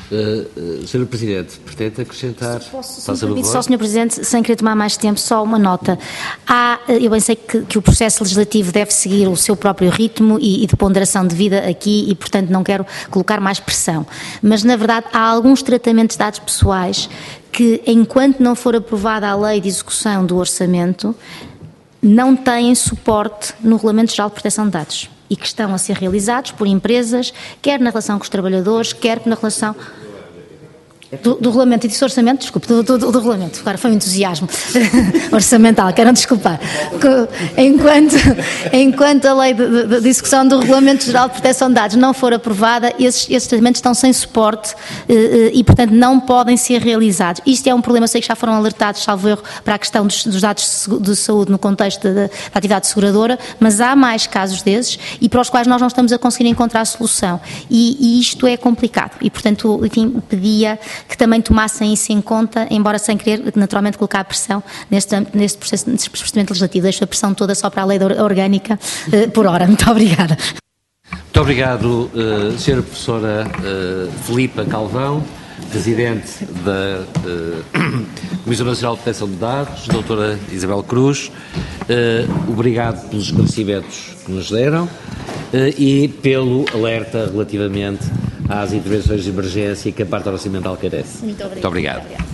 Uh, uh, senhora Presidente, pretende acrescentar? Posso, se me permite, só, senhor Presidente, sem querer tomar mais tempo, só uma nota. Há, eu bem sei que, que o processo legislativo deve seguir o seu próprio ritmo e, e de ponderação devida aqui e, portanto, não quero colocar mais pressão. Mas, na verdade, há alguns tratamentos de dados pessoais que, enquanto não for aprovada a lei de execução do orçamento, não têm suporte no Regulamento Geral de Proteção de Dados e que estão a ser realizados por empresas, quer na relação com os trabalhadores, quer na relação do, do regulamento, e disse orçamento, desculpe, do, do, do regulamento, agora foi um entusiasmo orçamental, quero desculpar. Enquanto, enquanto a lei de, de, de execução do Regulamento Geral de Proteção de Dados não for aprovada, esses, esses tratamentos estão sem suporte e, e, portanto, não podem ser realizados. Isto é um problema, sei que já foram alertados, salvo erro, para a questão dos, dos dados de saúde no contexto da, da atividade seguradora, mas há mais casos desses e para os quais nós não estamos a conseguir encontrar solução. E, e isto é complicado. E, portanto, enfim, pedia que também tomassem isso em conta, embora sem querer, naturalmente, colocar pressão neste, neste, processo, neste procedimento legislativo. Deixo a pressão toda só para a lei orgânica uh, por hora. Muito obrigada. Muito obrigado, uh, senhora Professora uh, Filipa Calvão, Presidente da uh, Comissão Nacional de Proteção de Dados, doutora Isabel Cruz. Uh, obrigado pelos esclarecimentos que nos deram uh, e pelo alerta relativamente às intervenções de emergência que a parte orçamental carece. Muito obrigado. Muito obrigado.